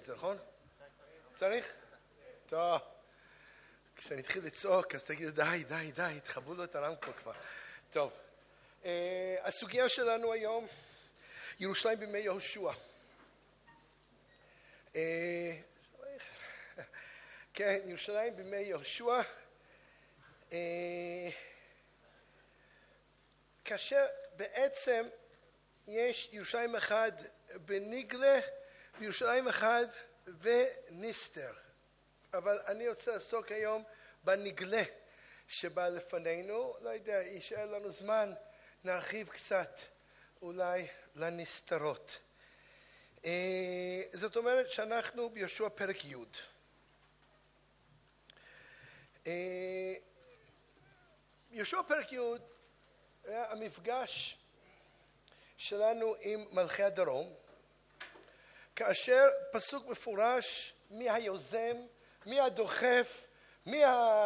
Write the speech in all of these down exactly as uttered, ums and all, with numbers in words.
זה, נכון? צריך? טוב. כשאני אתחיל לצעוק, אז תגידו, די, די, די, תחברו לו את הרמקול כבר. טוב. הסוגיה שלנו היום, ירושלים בימי יהושע. כן, ירושלים בימי יהושע. כאשר בעצם יש ירושלים אחד בניגלה וירושלים אחד בניסטר. אבל אני רוצה לעסוק היום בניגלה שבא לפנינו. לא יודע, יישאר לנו זמן, נרחיב קצת אולי לנסתרות. זאת אומרת שאנחנו ביהושע פרק י'. יהושע פרק י' היה המפגש שלנו עם מלכי הדרום, כאשר פסוק מפורש מי היוזם, מי הדוחף, מי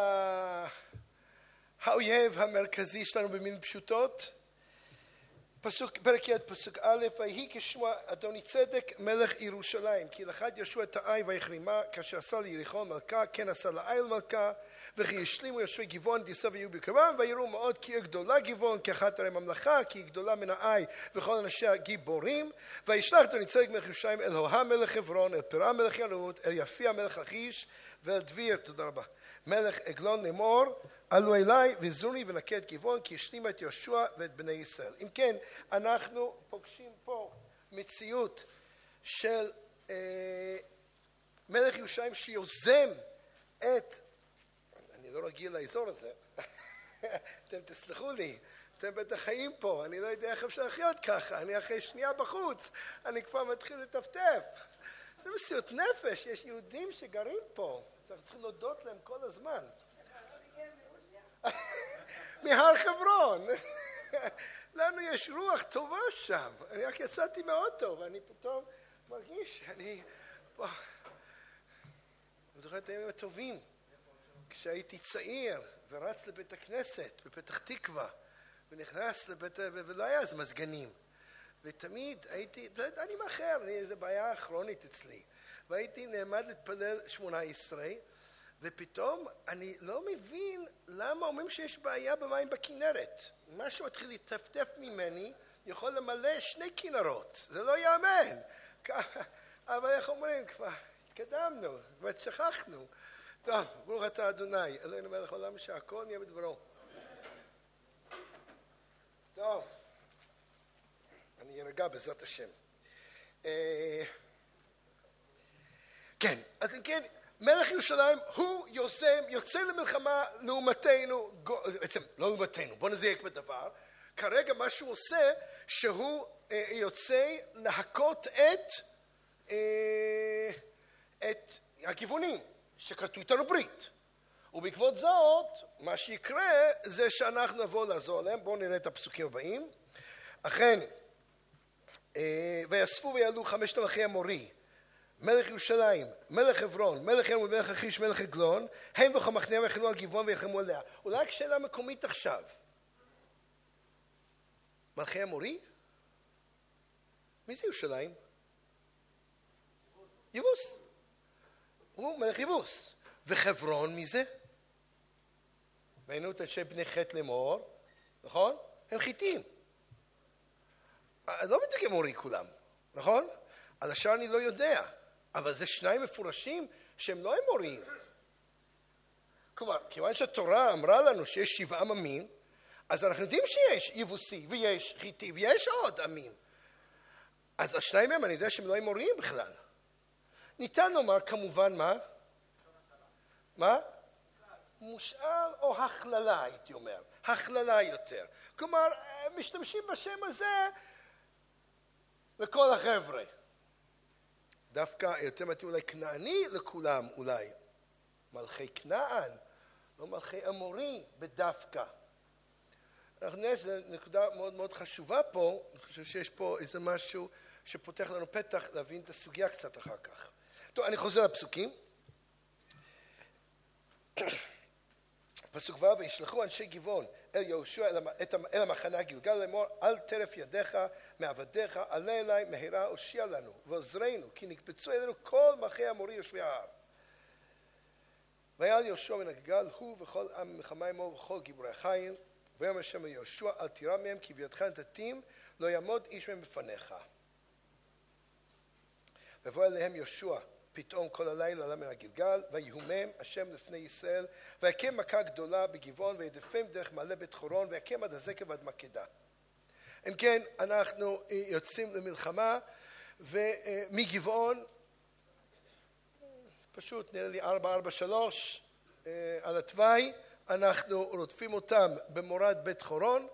האויב המרכזי שלנו במילים פשוטות. פסוק, פרק י' פסוק א', ויהי כשמוע אדוני צדק מלך ירושלים, כי לחד יהושע את העי ויחרימה, כאשר עשה ליריחו מלכה, כן עשה לעי מלכה, וכי השלימו יושבי גבעון דיסה ויהיו בקרבם, ויראו מאוד כי עיר גדולה גבעון, כי אחת הרי ממלכה, כי היא גדולה מן העי, וכל אנשיה גיבורים. וישלח אדוני צדק מלך ירושלים אל הוהה מלך חברון, אל פירה מלך יהוד, אל יפיע מלך לכיש, ואל דביר, תודה רבה, מלך עגלון לאמור, עלו אליי וזוני ונקה את גבעון, כי השלימה את יהושע ואת בני ישראל. אם כן, אנחנו פוגשים פה מציאות של אה, מלך ירושלים שיוזם את, אני לא רגיל לאזור הזה, אתם תסלחו לי, אתם בטח חיים פה, אני לא יודע איך אפשר לחיות ככה, אני אחרי שנייה בחוץ, אני כבר מתחיל לטפטף. זה מציאות נפש, יש יהודים שגרים פה, צריך צריכים להודות להם כל הזמן. מהר חברון. לנו יש רוח טובה שם. אני רק יצאתי מהאוטו ואני פתאום מרגיש שאני פה. אני זוכר את הימים הטובים כשהייתי צעיר ורץ לבית הכנסת בפתח תקווה ונכנס לבית, ולא היה אז מזגנים, ותמיד הייתי, אני מאחר, איזו בעיה כרונית אצלי, והייתי נעמד להתפלל שמונה עשרה, ופתאום אני לא מבין למה אומרים שיש בעיה במים בכנרת. משהו התחיל לטפטף ממני, יכול למלא שני כנרות, זה לא יאמן. אבל איך אומרים, כבר התקדמנו, ושכחנו. טוב, ברוך אתה אדוני, אלוהינו מלך העולם שהכל נהיה בדברו. טוב, אני ארגע בעזרת השם. כן, אז כן, מלך ירושלים הוא יוזם, יוצא למלחמה לעומתנו, בעצם לא לעומתנו, בוא נדייק בדבר, כרגע מה שהוא עושה, שהוא אה, יוצא להכות את, אה, את הכיוונים שכרתו איתנו ברית. ובעקבות זאת, מה שיקרה זה שאנחנו נבוא לעזור להם. בואו נראה את הפסוקים הבאים. אכן, אה, ויאספו ויעלו חמשת מלכי המורי, מלך ירושלים, מלך חברון, מלך ירושלים, מלך לכיש, מלך עגלון, הם וכל מחנה ויחנו על גבעון ויחמו עליה. אולי רק שאלה מקומית עכשיו. מלכי המורי? מי זה ירושלים? יבוס. הוא מלך יבוס. וחברון מי זה? ראינו את אנשי בני חטא לאמור, נכון? הם חיתים. לא בדיוק אמורי כולם, נכון? על השאר אני לא יודע. אבל זה שניים מפורשים שהם לא אמוריים. כלומר, כיוון שהתורה אמרה לנו שיש שבעה עמים, אז אנחנו יודעים שיש יבוסי ויש חיתי ויש עוד עמים. אז השניים מהם אני יודע שהם לא אמוריים בכלל. ניתן לומר כמובן מה? מה? מושאל או הכללה הייתי אומר. הכללה יותר. כלומר, משתמשים בשם הזה לכל החבר'ה. דווקא יותר מתאים אולי כנעני לכולם אולי. מלכי כנען, לא מלכי אמורי בדווקא. אנחנו נראה שזו נקודה מאוד מאוד חשובה פה. אני חושב שיש פה איזה משהו שפותח לנו פתח להבין את הסוגיה קצת אחר כך. טוב, אני חוזר לפסוקים. פסוק ו' וישלחו אנשי גבעון אל יהושע אל המחנה גילגל לאמור אל טרף ידיך מעבדיך עלה אליי מהרה הושיע לנו ועוזרנו כי נקבצו אלינו כל מלכי האמורי יושבי ההר. ויעל יהושע מן הגילגל הוא וכל עם מלחמה עמו וכל גיבורי החיל ויאמר השם אל יהושע אל תירא מהם כי בידך נתתים לא יעמוד איש מהם בפניך. ויבוא אליהם יהושע פתאום כל הלילה עלה מן הגילגל ויהומם השם לפני ישראל ויקם מכה גדולה בגבעון וידפם דרך מעלה בית חורון ויקם עד הזקר ועד מקדה. אם כן אנחנו יוצאים למלחמה ומגבעון פשוט נראה לי ארבע ארבע שלוש על התוואי אנחנו רודפים אותם במורד בית חורון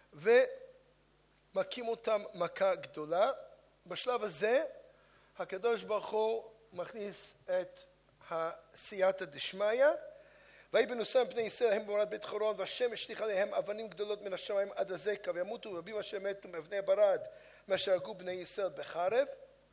ומכים אותם מכה גדולה. בשלב הזה הקדוש ברוך הוא מכניס את הסייעתא דשמיא ויהי בנוסם פני ישראל הם במורד בית חורון והשם השליך עליהם אבנים גדולות מן השמיים עד הזקר וימותו רבים אשר מתו מאבני הברד מאשר הרגו בני ישראל בחרב.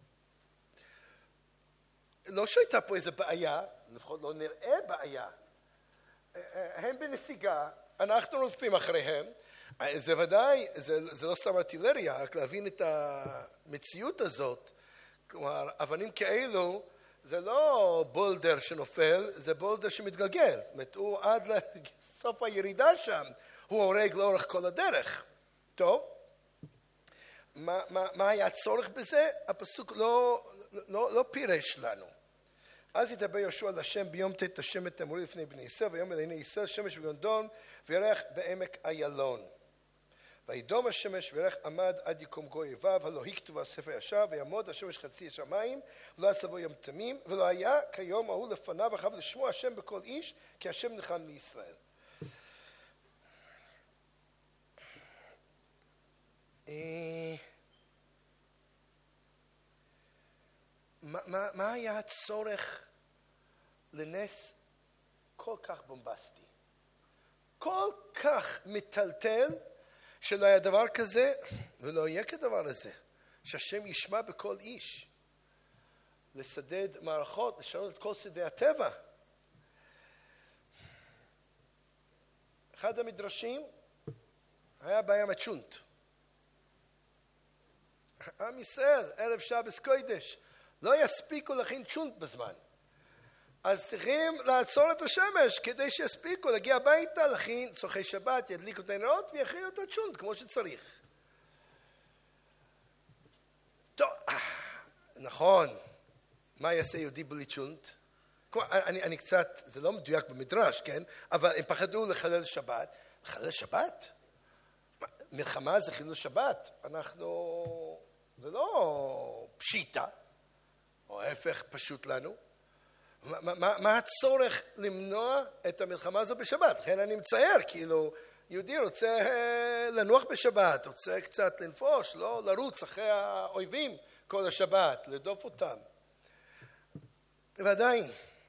לא שהייתה פה איזו בעיה, לפחות לא נראה בעיה, הם בנסיגה, אנחנו רודפים אחריהם, זה ודאי, זה, זה לא סתם ארטילריה, רק להבין את המציאות הזאת, כלומר אבנים כאלו זה לא בולדר שנופל, זה בולדר שמתגלגל, זאת אומרת הוא עד לסוף הירידה שם, הוא הורג לאורך כל הדרך. טוב, מה, מה, מה היה הצורך בזה? הפסוק לא, לא, לא פירש לנו. אז ידבר יהושע אל השם ביום ט' השם את האמורי לפני בני ישראל ויאמר לעיני ישראל שמש וגונדון וירח בעמק איילון. וידום השמש וירח עמד עד יקום גוי ו' הלא היא כתובה ספר ישר ויעמוד השמש חצי השמיים ולא יצבו יום תמים ולא היה כיום ההוא לפניו אחריו לשמוע השם בכל איש כי השם נלחם לישראל. מה, מה, מה היה הצורך לנס כל כך בומבסטי, כל כך מטלטל, שלא היה דבר כזה ולא יהיה כדבר הזה, שהשם ישמע בכל איש, לסדד מערכות, לשנות את כל סדרי הטבע. אחד המדרשים היה בים הצ'ונט. עם ישראל, ערב שבס קודש, לא יספיקו להכין צ'ונט בזמן. אז צריכים לעצור את השמש כדי שיספיקו להגיע הביתה, להכין צורכי שבת, ידליקו את הנרות ויכינו את הצ'ונט כמו שצריך. טוב, נכון, מה יעשה יהודי בלי צ'ונט? אני, אני קצת, זה לא מדויק במדרש, כן? אבל הם פחדו לחלל שבת. לחלל שבת? מלחמה זה חילול שבת. אנחנו, זה לא פשיטה, או ההפך פשוט לנו. מה, מה, מה הצורך למנוע את המלחמה הזו בשבת? לכן אני מצייר, כאילו, יהודי רוצה לנוח בשבת, רוצה קצת לנפוש, לא לרוץ אחרי האויבים כל השבת, לדוף אותם. ועדיין,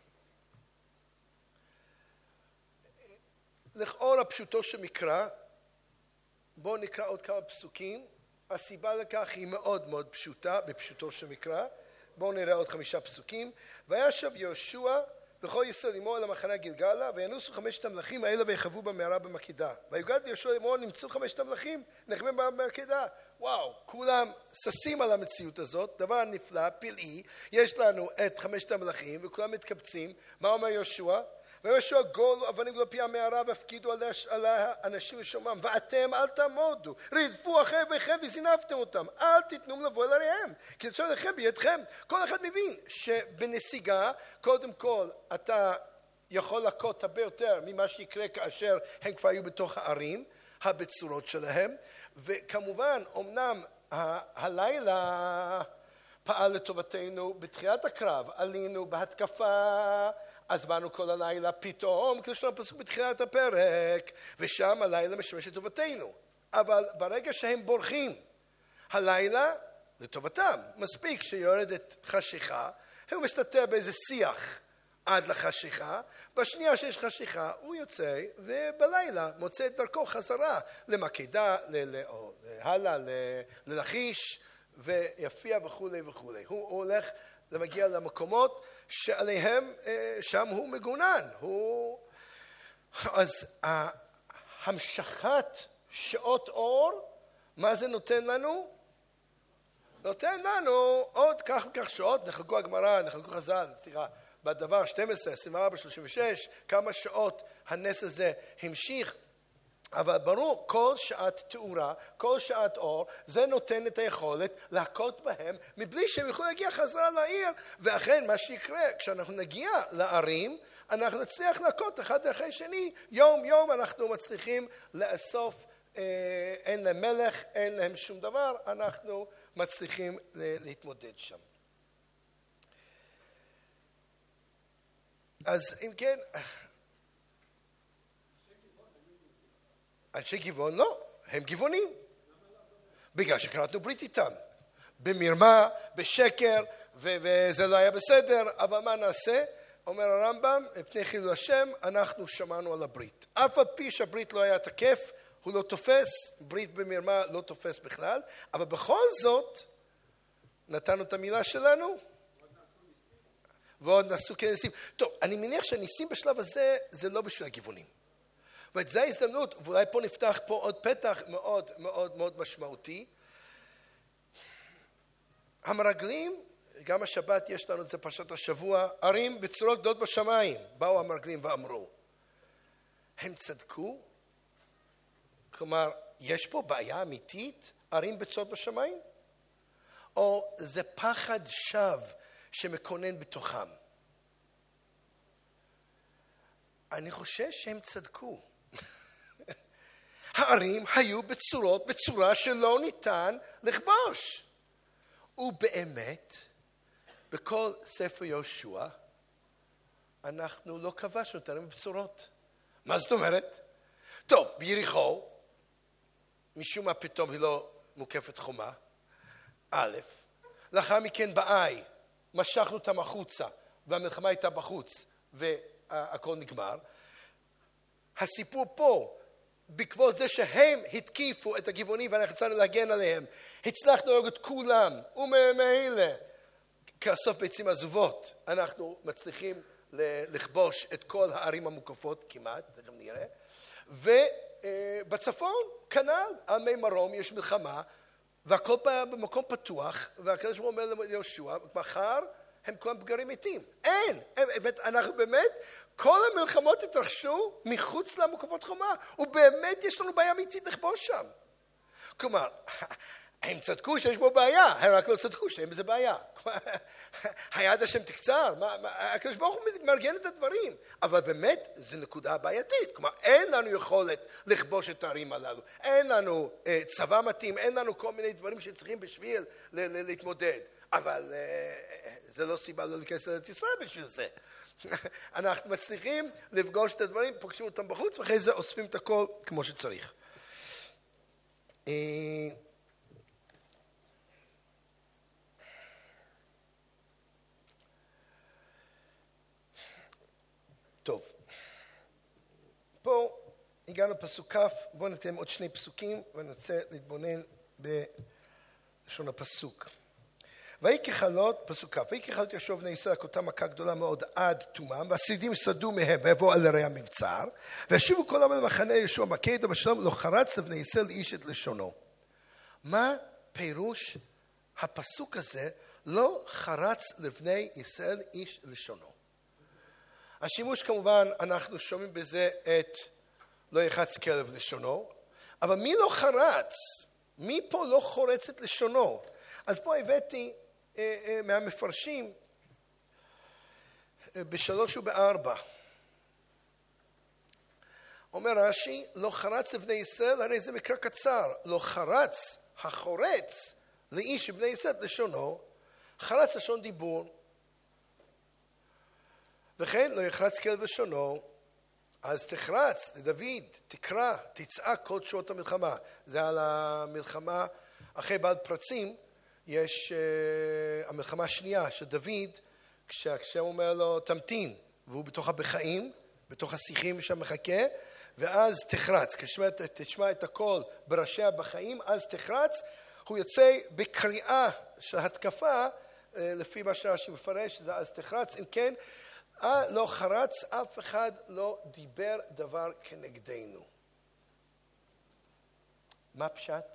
לכאור הפשוטו שמקרא, בואו נקרא עוד כמה פסוקים, הסיבה לכך היא מאוד מאוד פשוטה, בפשוטו שמקרא, בואו נראה עוד חמישה פסוקים. וישב יהושע וכל ישראל עמו אל המחנה גילגלה וינוסו חמשת המלכים האלה ויחבו במערה במקדה. ויגד יהושע עמו נמצאו חמשת המלכים נחמים במקדה. וואו, כולם ששים על המציאות הזאת, דבר נפלא, פלאי, יש לנו את חמשת המלכים וכולם מתקבצים. מה אומר יהושע? ויהושע גולו אבנים גדולות פי המערה והפקידו על האנשים לשומם ואתם אל תעמודו, רדפו אחריכם וזינבתם אותם, אל תיתנו לבוא אל עריהם כי עכשיו לכם בידכם. כל אחד מבין שבנסיגה קודם כל אתה יכול לקות הרבה יותר ממה שיקרה כאשר הם כבר היו בתוך הערים הבצורות שלהם. וכמובן אמנם ה- הלילה פעל לטובתנו בתחילת הקרב, עלינו בהתקפה, אז באנו כל הלילה פתאום, כי יש לנו פסוק בתחילת הפרק, ושם הלילה משמש לטובתנו. אבל ברגע שהם בורחים, הלילה לטובתם, מספיק שיורדת חשיכה, הוא מסתתר באיזה שיח עד לחשיכה, בשנייה שיש חשיכה הוא יוצא, ובלילה מוצא את דרכו חזרה למקדה, ל- ל- או הלאה, ל- ללכיש, ויפיע וכולי וכולי. הוא הולך ומגיע למקומות שעליהם, שם הוא מגונן, הוא אז המשכת שעות אור, מה זה נותן לנו? נותן לנו עוד כך וכך שעות, נחלקו הגמרא, נחלקו חז"ל, סליחה, בדבר שתים עשרה, עשרים וארבע, שלושים ושש, כמה שעות הנס הזה המשיך, אבל ברור, כל שעת תאורה, כל שעת אור, זה נותן את היכולת להכות בהם, מבלי שהם יוכלו להגיע חזרה לעיר, ואכן מה שיקרה, כשאנחנו נגיע לערים, אנחנו נצליח להכות אחד אחרי שני, יום יום אנחנו מצליחים לאסוף, אה, אין להם מלך, אין להם שום דבר, אנחנו מצליחים להתמודד שם. אז אם כן, אנשי גבעון לא, הם גבעונים. בגלל שקראנו ברית איתם. במרמה, בשקר, וזה לא היה בסדר, אבל מה נעשה? אומר הרמב"ם, מפני חילול השם, אנחנו שמענו על הברית. אף על פי שהברית לא היה תקף, הוא לא תופס, ברית במרמה לא תופס בכלל, אבל בכל זאת, נתנו את המילה שלנו, ועוד נעשו כניסים. טוב, אני מניח שהניסים בשלב הזה, זה לא בשביל הגבעונים. ואת זה ההזדמנות, ואולי פה נפתח פה עוד פתח מאוד מאוד מאוד משמעותי. המרגלים, גם השבת יש לנו את זה פרשת השבוע, ערים בצורות גדולות בשמיים, באו המרגלים ואמרו, הם צדקו? כלומר, יש פה בעיה אמיתית, ערים בצורות בשמיים? או זה פחד שווא שמקונן בתוכם? אני חושב שהם צדקו. הערים היו בצורות, בצורה שלא ניתן לכבוש. ובאמת, בכל ספר יהושע, אנחנו לא כבשנו את הערים בצורות. מה זאת אומרת? טוב, ביריחו, משום מה פתאום היא לא מוקפת חומה, א', לאחר מכן באי, משכנו אותם החוצה, והמלחמה הייתה בחוץ, והכל נגמר. הסיפור פה, בעקבות זה שהם התקיפו את הגבעונים ואנחנו צריכים להגן עליהם, הצלחנו להרוג את כולם, וממילא, כאסוף ביצים עזובות, אנחנו מצליחים לכבוש את כל הערים המוקפות, כמעט, תכף נראה, ובצפון, כנ"ל, על מי מרום יש מלחמה, והכל במקום פתוח, והקדוש ברוך הוא אומר ליהושע, מחר הם כולם בגרים מתים. אין! אנחנו באמת, כל המלחמות התרחשו מחוץ למוקפות חומה, ובאמת יש לנו בעיה אמיתית לכבוש שם. כלומר, הם צדקו שיש בו בעיה, הם רק לא צדקו שאין בזה בעיה. היד השם תקצר, הקדוש ברוך הוא מארגן את הדברים, אבל באמת זו נקודה בעייתית. כלומר, אין לנו יכולת לכבוש את הערים הללו, אין לנו צבא מתאים, אין לנו כל מיני דברים שצריכים בשביל להתמודד. אבל זה לא סיבה לא להיכנס לארץ ישראל בשביל זה. אנחנו מצליחים לפגוש את הדברים, פוגשים אותם בחוץ, ואחרי זה אוספים את הכל כמו שצריך. טוב, פה הגענו פסוק כ', בואו ניתן עוד שני פסוקים, ואני רוצה להתבונן בלשון הפסוק. ויהי ככלות, פסוק כ', ויהי ככלות ישוב בני ישראל אותה מכה גדולה מאוד עד תומם, והשרידים סדו מהם ויבואו על ערי המבצר, וישיבו כל העם למחנה יהושע מכה ידו בשלום, לא חרץ לבני ישראל איש את לשונו. מה פירוש הפסוק הזה, לא חרץ לבני ישראל איש לשונו? השימוש כמובן, אנחנו שומעים בזה את לא יחץ כלב לשונו, אבל מי לא חרץ? מי פה לא חורץ את לשונו? אז פה הבאתי אה, אה, מהמפרשים אה, בשלוש ובארבע. אומר רש"י, לא חרץ לבני ישראל, הרי זה מקרא קצר. לא חרץ, החורץ, לאיש בני ישראל לשונו, חרץ לשון דיבור. וכן לא יחרץ כלב לשונו, אז תחרץ לדוד, תקרא, תצעק כל שעות המלחמה. זה על המלחמה אחרי בעל פרצים, יש uh, המלחמה השנייה של דוד, כשהשם אומר לו תמתין, והוא בתוך הבחיים, בתוך השיחים שם מחכה, ואז תחרץ, כשתשמע את הכל בראשי הבחיים, אז תחרץ, הוא יוצא בקריאה של התקפה, uh, לפי מה שרש"י מפרש, זה אז תחרץ, אם כן, לא חרץ, אף אחד לא דיבר דבר כנגדנו. מה פשט?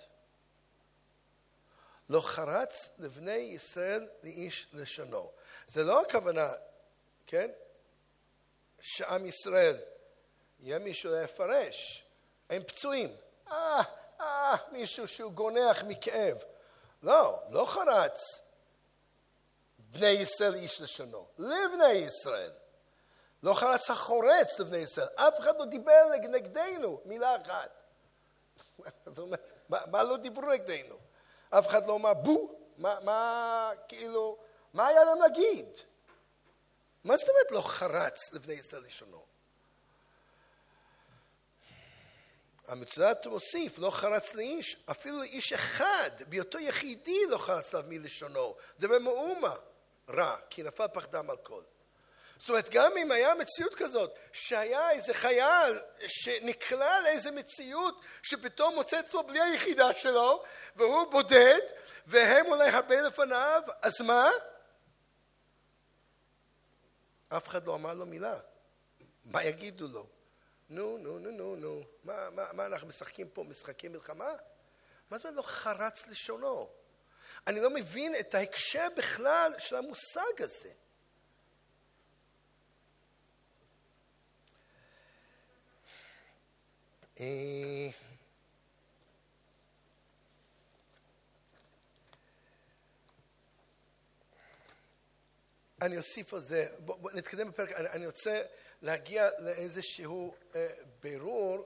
לא חרץ לבני ישראל לאיש לשונו. זה לא הכוונה, כן? שעם ישראל, יהיה מישהו להפרש, הם פצועים. אה, אה, מישהו שהוא גונח מכאב. לא, לא חרץ בני ישראל איש לשונו. לבני ישראל. לא חרץ החורץ לבני ישראל. אף אחד לא דיבר נגדנו מילה אחת. זאת אומרת, מה, מה לא דיברו נגדנו? אף אחד לא אמר בו. מה, מה, כאילו, מה היה להם להגיד? מה זאת אומרת לא חרץ לבני ישראל לשונו? המצוות מוסיף, לא חרץ לאיש, אפילו איש אחד, בהיותו יחידי לא חרץ לה מלשונו. זה במאומה רע, כי נפל פחדם על כל. זאת אומרת, גם אם היה מציאות כזאת, שהיה איזה חייל שנקלע לאיזה מציאות, שפתאום מוצא עצמו בלי היחידה שלו, והוא בודד, והם אולי הרבה לפניו, אז מה? אף אחד לא אמר לו מילה. מה יגידו לו? נו, נו, נו, נו, נו. מה, מה, מה אנחנו משחקים פה? משחקי מלחמה? מה זאת אומרת לא חרץ לשונו? אני לא מבין את ההקשר בכלל של המושג הזה. אני אוסיף על זה, בוא, בוא נתקדם בפרק, אני, אני רוצה להגיע לאיזשהו אה, בירור,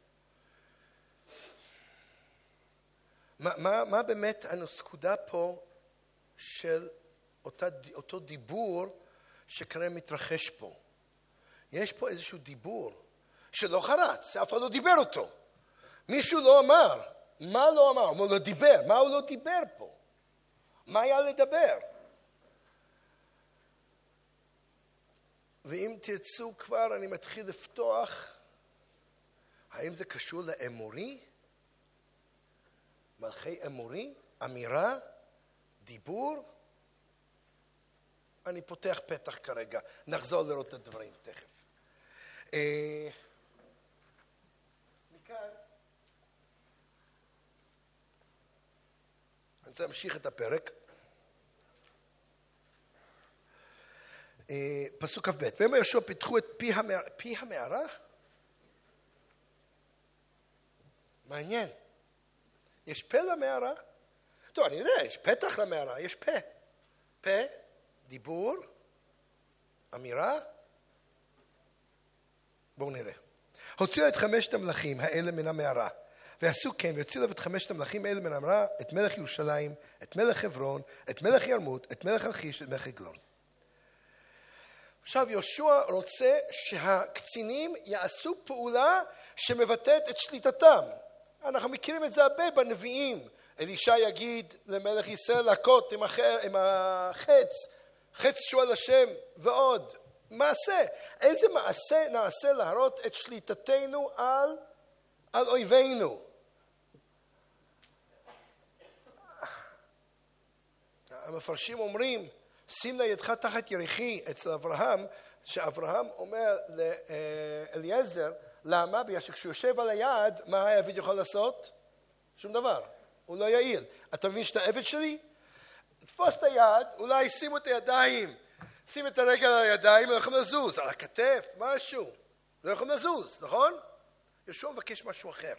מה, מה, מה באמת הנקודה פה של אותה, אותו דיבור שכנראה מתרחש פה. יש פה איזשהו דיבור שלא חרץ, אף אחד לא דיבר אותו. מישהו לא אמר, מה לא אמר? הוא לא דיבר, מה הוא לא דיבר פה? מה היה לדבר? ואם תרצו כבר, אני מתחיל לפתוח, האם זה קשור לאמורי? מלכי אמורי? אמירה? דיבור? אני פותח פתח כרגע, נחזור לראות את הדברים תכף. מכאן, אני רוצה להמשיך את הפרק. פסוק כ"ב, ויאמר יהושע פיתחו את פי המערה, פי המערה? מעניין. יש פה למערה? טוב, אני יודע, יש פתח למערה, יש פה. פה, דיבור, אמירה. בואו נראה. הוציאו את חמשת המלכים האלה מן המערה, ועשו כן, והוציאו את חמשת המלכים האלה מן המערה, את מלך ירושלים, את מלך חברון, את מלך ירמות, את מלך לכיש, את מלך עגלון. עכשיו יהושע רוצה שהקצינים יעשו פעולה שמבטאת את שליטתם. אנחנו מכירים את זה הרבה בנביאים. אלישע יגיד למלך ישראל להכות עם, אחר, עם החץ, חץ שועל השם ועוד. מעשה. איזה מעשה נעשה להראות את שליטתנו על, על אויבינו? המפרשים אומרים, שים לה ידך תחת ירכי אצל אברהם, שאברהם אומר לאליעזר, למה? בגלל שכשהוא יושב על היד, מה העבד יכול לעשות? שום דבר. הוא לא יעיל. אתה מבין שאתה עבד שלי? תפוס את היד, אולי שימו את הידיים, שים את הרגל על הידיים, לא יכולים לזוז, על הכתף, משהו. לא יכולים לזוז, נכון? יהושע מבקש משהו אחר.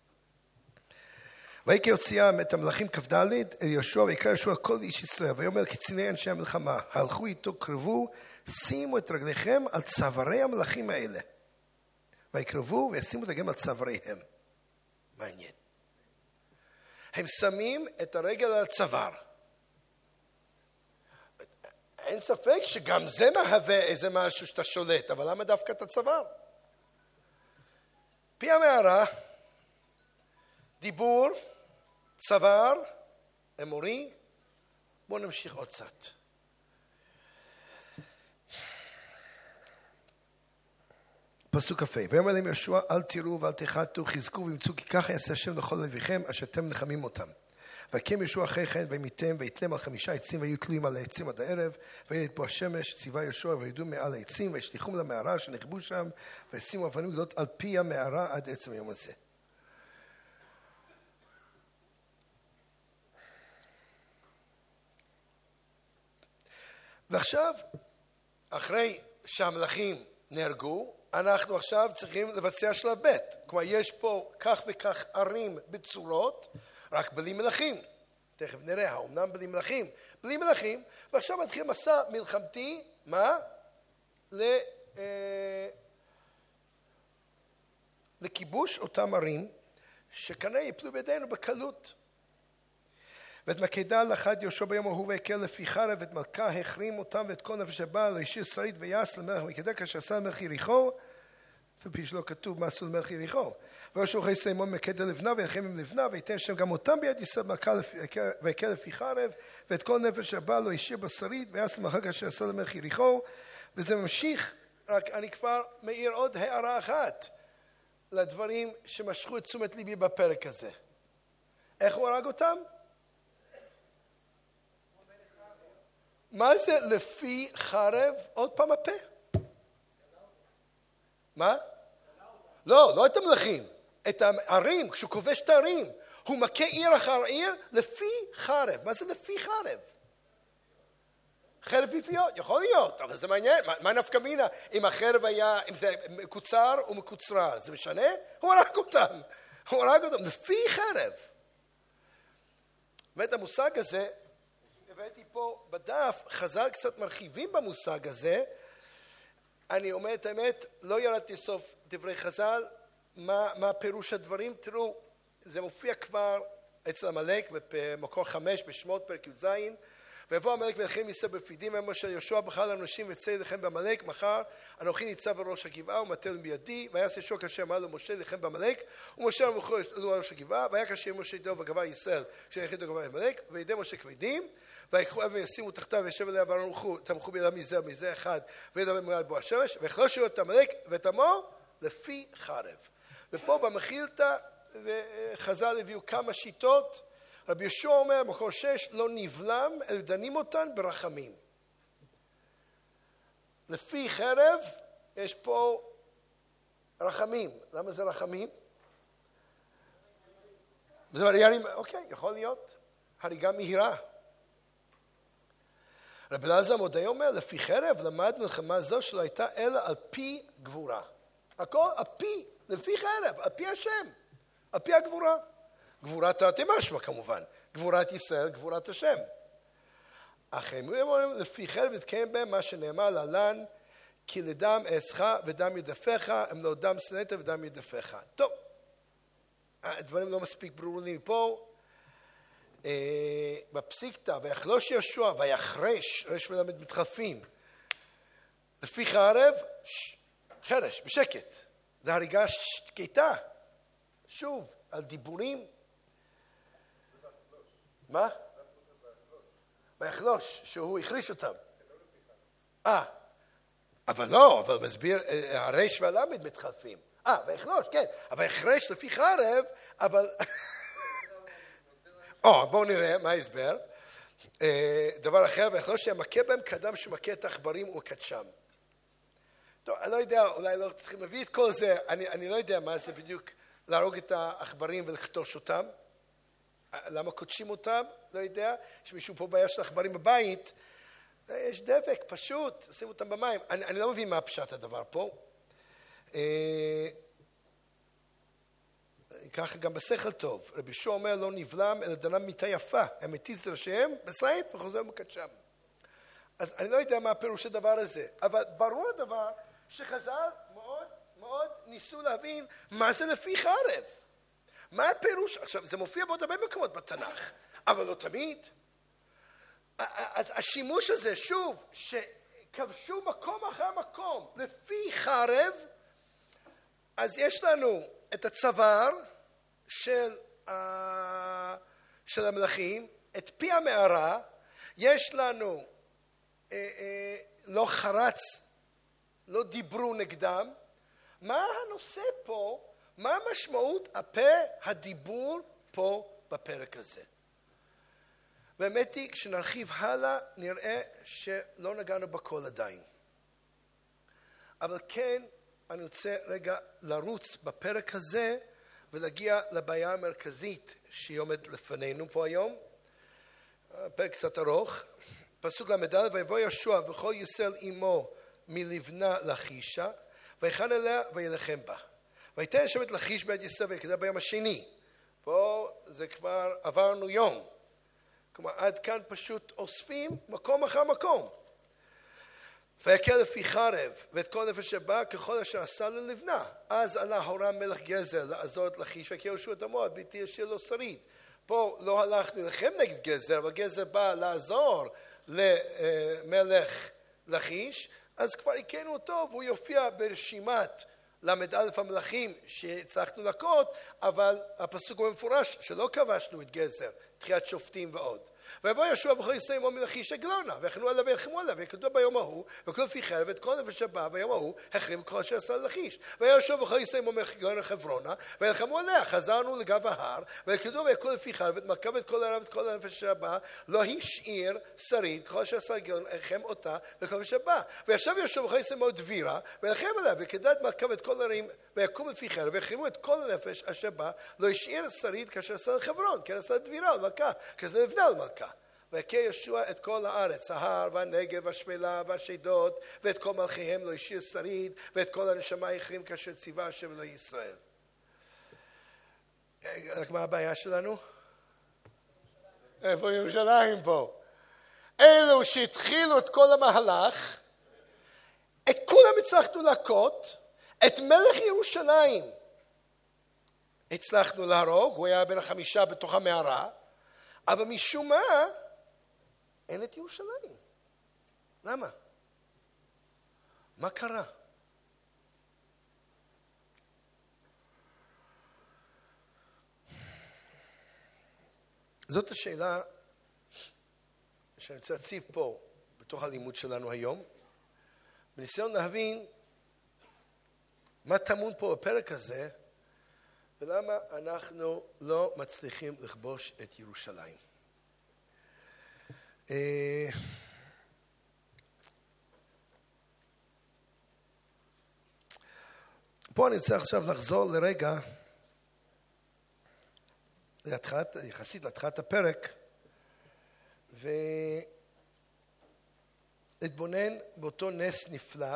ויקרא יוציאם את המלכים כ"ד אל יהושע, ויקרא יהושע כל איש ישראל, ויאמר קציני אנשי המלחמה, הלכו איתו, קרבו, שימו את רגליכם על צווארי המלכים האלה. ויקרבו וישימו את רגליהם על צוואריהם. מעניין. הם שמים את הרגל על הצוואר. אין ספק שגם זה מהווה איזה משהו שאתה שולט, אבל למה דווקא את הצוואר? פי המערה, דיבור, צוואר, אמורי. בואו נמשיך עוד קצת. פסוק כ"ה, ויאמר להם יהושע, אל תראו ואל תחתו, חזקו ואמצו, כי ככה יעשה השם לכל לביכם, אשר אתם נחמים אותם. ויקם יהושע אחרי כן וימיתם ויתלם על חמישה עצים והיו תלויים על העצים עד הערב וירד בו השמש ציווה יהושע וירדו מעל העצים וישליכום למערה שנכבו שם וישימו אבנים גדולות על פי המערה עד עצם היום הזה. ועכשיו, אחרי שהמלכים נהרגו, אנחנו עכשיו צריכים לבצע שלב ב'. כלומר, יש פה כך וכך ערים בצורות, רק בלי מלכים. תכף נראה, האומנם בלי מלכים? בלי מלכים, ועכשיו מתחיל מסע מלחמתי, מה? ל, אה, לכיבוש אותם ערים, שכנראה יפלו בידינו בקלות. ואת מקדה לחד יהושע ביום ההוא ויקל לפי חרב ואת מלכה החרים אותם ואת כל נפש הבעל והשאיר שריד ויעש למלך מקדה כאשר עשה למלך יריחו ופי שלא כתוב מה עשו למלך יריחו ויהושע אחרי סיימון מקדה לבנה וילחם עם לבנה וייתן שם גם אותם ביד ישראל מלכה ויקל לפי חרב ואת כל נפש הבעל לא השאיר בשריד ויעש למלך כאשר עשה למלך יריחו. וזה ממשיך, רק אני כבר מעיר עוד הערה אחת לדברים שמשכו את תשומת ליבי בפרק הזה. איך הוא הרג אותם? מה זה לפי חרב? עוד פעם הפה. מה? לא, לא את המלכים, את הערים, כשהוא כובש את הערים. הוא מכה עיר אחר עיר לפי חרב. מה זה לפי חרב? חרב פיפיות, יכול להיות, אבל זה מעניין. מה נפקא מינה? אם החרב היה, אם זה מקוצר או מקוצרה, זה משנה? הוא הרג אותם. הוא הרג אותם לפי חרב. באמת המושג הזה, הבאתי פה בדף, חז"ל קצת מרחיבים במושג הזה. אני אומר את האמת, לא ירדתי סוף דברי חז"ל, מה, מה פירוש הדברים. תראו, זה מופיע כבר אצל עמלק במקור חמש בשמות פרק י"ז. ויבוא עמלק וילחם ישראל ברפידים, אמר שיהושע בחר לאנשים וצא לכם בעמלק, מחר אנוכי ניצב על ראש הגבעה ומטה בידי, ויעש יהושע כאשר אמר לו משה לכם בעמלק, ומשה עלו על ראש הגבעה, והיה כאשר משה ידו וגבה ישראל כשהלכו גבה בעמלק, וידי משה כבדים, ויקחו אבן וישימו תחתיו וישב עליה ואנוכו, תמכו בידם מזה ומזה אחד, וידבר מעל בו השמש, ויחלושו את עמלק ואת עמו לפי חרב. ופה במחילתא חז"ל הביאו כמה שיטות. רבי יהושע אומר, מקור שש, לא נבלם, אלא דנים אותן ברחמים. לפי חרב, יש פה רחמים. למה זה רחמים? זה הריגה, אוקיי, יכול להיות. הריגה מהירה. רבי אלעזר המודעי אומר, לפי חרב, למד מלחמה זו שלא הייתה אלא על פי גבורה. הכל על פי, לפי חרב, על פי השם, על פי הגבורה. גבורת תרתי משמע כמובן, גבורת ישראל, גבורת השם. אך הם אומרים, לפי חרב יתקיים בהם מה שנאמר להלן, כי לדם אעשך ודם ידפך, הם לא דם שנאת ודם ידפך. טוב, הדברים לא מספיק ברורים לי פה. אה, בפסיקתא, ויחלוש יהושע, ויחרש, רש ולמד מתחלפים. לפי חרב, ש, חרש, בשקט. זה הריגה שקטה. שוב, על דיבורים. מה? ויחלוש, שהוא החריש אותם. אה, אבל לא, אבל מסביר, הרש והלמד מתחלפים. אה, ויחלוש, כן, אבל החרש לפי חרב, אבל... או, בואו נראה מה ההסבר. דבר אחר, ויחלוש שהמכה בהם כאדם שמכה את העכברים ומקדשם. טוב, אני לא יודע, אולי לא צריכים להביא את כל זה, אני, אני לא יודע מה זה בדיוק להרוג את העכברים ולכתוש אותם. למה קודשים אותם? לא יודע. יש מישהו פה בעיה של עכברים בבית, יש דבק, פשוט, שים אותם במים. אני, אני לא מבין מה פשט הדבר פה. ככה גם בשכל טוב. רבי יהושע אומר, לא נבלם, אלא דנם מיתה יפה. הם מתיז לראשיהם, בסייף וחוזר ומקדשם. אז אני לא יודע מה הפירוש הדבר הזה, אבל ברור הדבר שחז"ל מאוד מאוד ניסו להבין מה זה לפי חרב. מה הפירוש? עכשיו, זה מופיע בעוד הרבה מקומות בתנ"ך, אבל לא תמיד. אז השימוש הזה, שוב, שכבשו מקום אחר מקום לפי חרב, אז יש לנו את הצוואר של, של המלכים, את פי המערה, יש לנו אה, אה, לא חרץ, לא דיברו נגדם. מה הנושא פה? מה המשמעות הפה, הדיבור פה בפרק הזה? והאמת היא, כשנרחיב הלאה, נראה שלא נגענו בכל עדיין. אבל כן, אני רוצה רגע לרוץ בפרק הזה, ולהגיע לבעיה המרכזית שהיא עומדת לפנינו פה היום. פרק קצת ארוך. פסוק למד, ויבוא יהושע וכל ישראל עמו מלבנה לכישה, ויחן אליה וילחם בה. ויתן שם את לכיש ביד ישראל ויקדה ביום השני. פה זה כבר עברנו יום. כלומר, עד כאן פשוט אוספים מקום אחר מקום. ויקל לפי חרב, ואת כל נפש שבא ככל אשר עשה ללבנה. אז עלה הורם מלך גזר לעזור את לכיש, ויקל יהושע את עמו, בלתי ישאיר לו שריד. פה לא הלכנו לכם נגד גזר, אבל גזר בא לעזור למלך לכיש, אז כבר הכינו אותו, והוא יופיע ברשימת למד א' המלכים שהצלחנו לקות, אבל הפסוק הוא מפורש שלא כבשנו את גזר, תחיית שופטים ועוד. ויבוא יהושע וכל ישראל עמו מלכיש עגלונה, ויחנו עליו וילחמו עליו, ויקדו ביום ההוא, וכל לפי חרב, ואת כל נפש שבא ביום ההוא, החרימו כל אשר עשה לכיש. ויבוא יהושע וכל ישראל עמו מלכיש חברונה, וילחמו עליה, חזרנו לגב ההר, ויקדו וכל לפי חרב, ואת מכה ואת כל הרב, ואת כל הנפש שבא, לא השאיר שריד, כל אשר עשה גאון, החם אותה, וכל נפש שבא. וישב יהושע וכל ישראל עמו דבירה, וילחם עליה, וכדד מכה ואת כל הרים, ויקום לפי חרב, ויחרימו את כל הנפש אשר בא, לא השאיר שריד כאשר עשה לחברון, כן עשה דבירה למכה, כאשר לבנה למכה. ויקה יהושע את כל הארץ, ההר והנגב והשפלה והשדות, ואת כל מלכיהם לא השאיר שריד, ואת כל הנשמה החרים כאשר ציווה השם אלוהי ישראל. רק מה הבעיה שלנו? איפה ירושלים פה? אלו שהתחילו את כל המהלך, את כולם הצלחנו להכות, את מלך ירושלים הצלחנו להרוג, הוא היה בין החמישה בתוך המערה, אבל משום מה אין את ירושלים. למה? מה קרה? זאת השאלה שאני רוצה להציב פה בתוך הלימוד שלנו היום, בניסיון להבין מה טמון פה בפרק הזה, ולמה אנחנו לא מצליחים לכבוש את ירושלים. פה אני רוצה עכשיו לחזור לרגע, להתחלת, יחסית להתחלת הפרק, ולהתבונן באותו נס נפלא,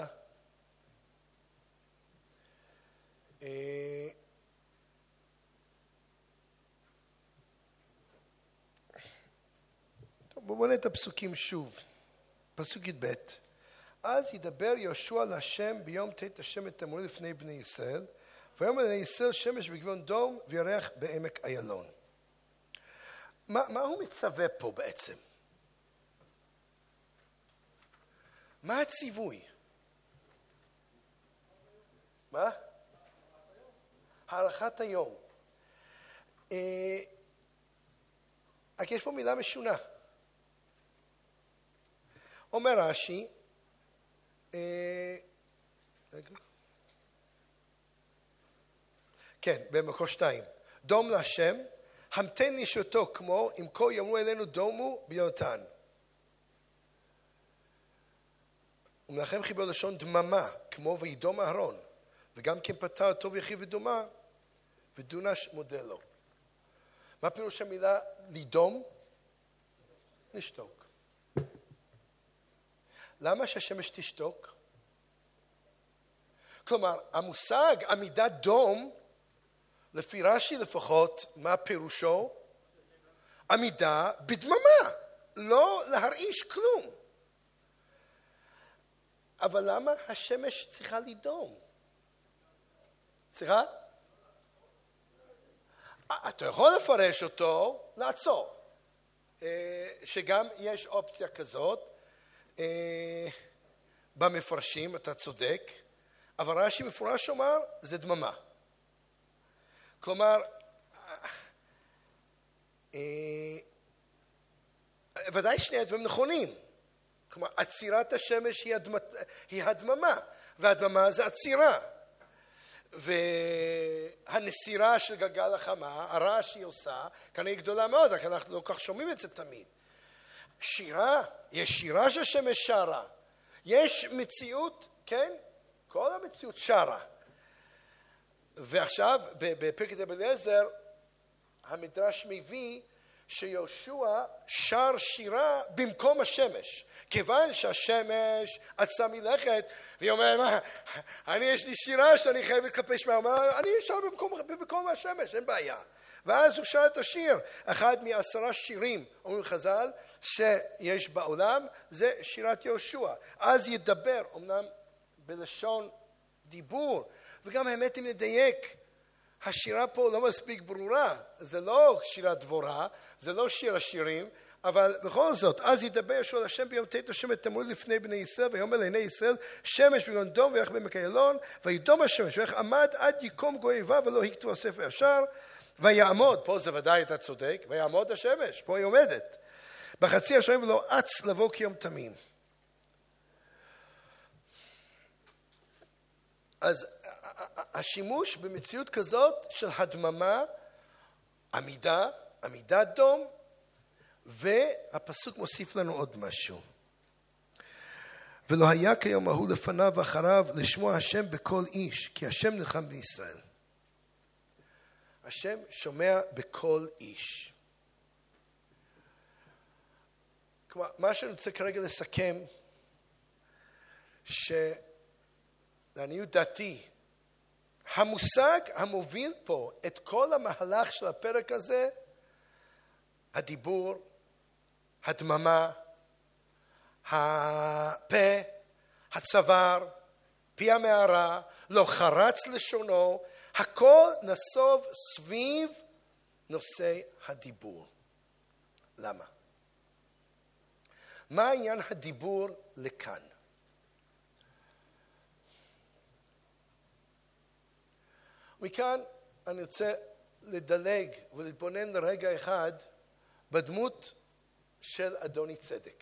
בואו נראה את הפסוקים שוב. פסוק י"ב. אז ידבר יהושע להשם ביום ת' השם את אמורי לפני בני ישראל, ויאמר לבני ישראל שמש בגבעון דום וירח בעמק איילון. מה, מה הוא מצווה פה בעצם? מה הציווי? מה? הארכת היום. אה, רק יש פה מילה משונה. אומר רש"י, אה, כן, במקור שתיים, דום להשם, המתן נשותו כמו, אם כה יאמרו אלינו דומו ביונתן. ומנחם חיבר לשון דממה, כמו וידום אהרון, וגם כן פתר טוב יחיד ודומה, ודונש מודה לו. מה פירוש המילה לידום? לשתוק. למה שהשמש תשתוק? כלומר, המושג עמידת דום, לפי רש"י לפחות, מה פירושו? עמידה בדממה, לא להרעיש כלום. אבל למה השמש צריכה לדום? סליחה? אתה יכול לפרש אותו, לעצור. שגם יש אופציה כזאת, במפרשים, אתה צודק, אבל רש"י מפורש אומר, זה דממה. כלומר, ודאי שני הדברים נכונים. כלומר, עצירת השמש היא, הדמת, היא הדממה, והדממה זה עצירה. והנסירה של גלגל החמה, הרעש שהיא עושה, כנראה גדולה מאוד, רק אנחנו לא כך שומעים את זה תמיד. שירה, יש שירה שהשמש שרה, יש מציאות, כן? כל המציאות שרה. ועכשיו בפרקת אליעזר המדרש מביא שיהושע שר שירה במקום השמש, כיוון שהשמש עצה מלכת והיא אומרת, מה, אני יש לי שירה שאני חייב לקפש מה, אני שר במקום, במקום השמש, אין בעיה. ואז הוא שר את השיר, אחד מעשרה שירים אומרים חז"ל שיש בעולם, זה שירת יהושע. אז ידבר, אמנם בלשון דיבור, וגם האמת אם נדייק, השירה פה לא מספיק ברורה, זה לא שירת דבורה, זה לא שיר השירים, אבל בכל זאת, אז ידבר יהושע להשם ביום ט' השם תמול לפני בני ישראל, ויאמר לעיני ישראל, שמש בגון דום וירח בעמק איילון, וידום השמש, ואיך עמד עד יקום גוי איבה ולא הכתוב הספר ישר, ויעמוד, פה זה ודאי אתה צודק, ויעמוד השמש, פה היא עומדת, בחצי השמים ולא אץ לבוא כיום תמים. אז השימוש במציאות כזאת של הדממה, עמידה, עמידת דום, והפסוק מוסיף לנו עוד משהו. ולא היה כיום ההוא לפניו ואחריו לשמוע השם בכל איש, כי השם נלחם בישראל. השם שומע בכל איש. כלומר, מה שאני רוצה כרגע לסכם, שלעניות דעתי, המושג המוביל פה את כל המהלך של הפרק הזה, הדיבור, הדממה, הפה, הצוואר, פי המערה, לא חרץ לשונו, הכל נסוב סביב נושא הדיבור. למה? מה העניין הדיבור לכאן? מכאן אני רוצה לדלג ולהתבונן לרגע אחד בדמות של אדוני צדק.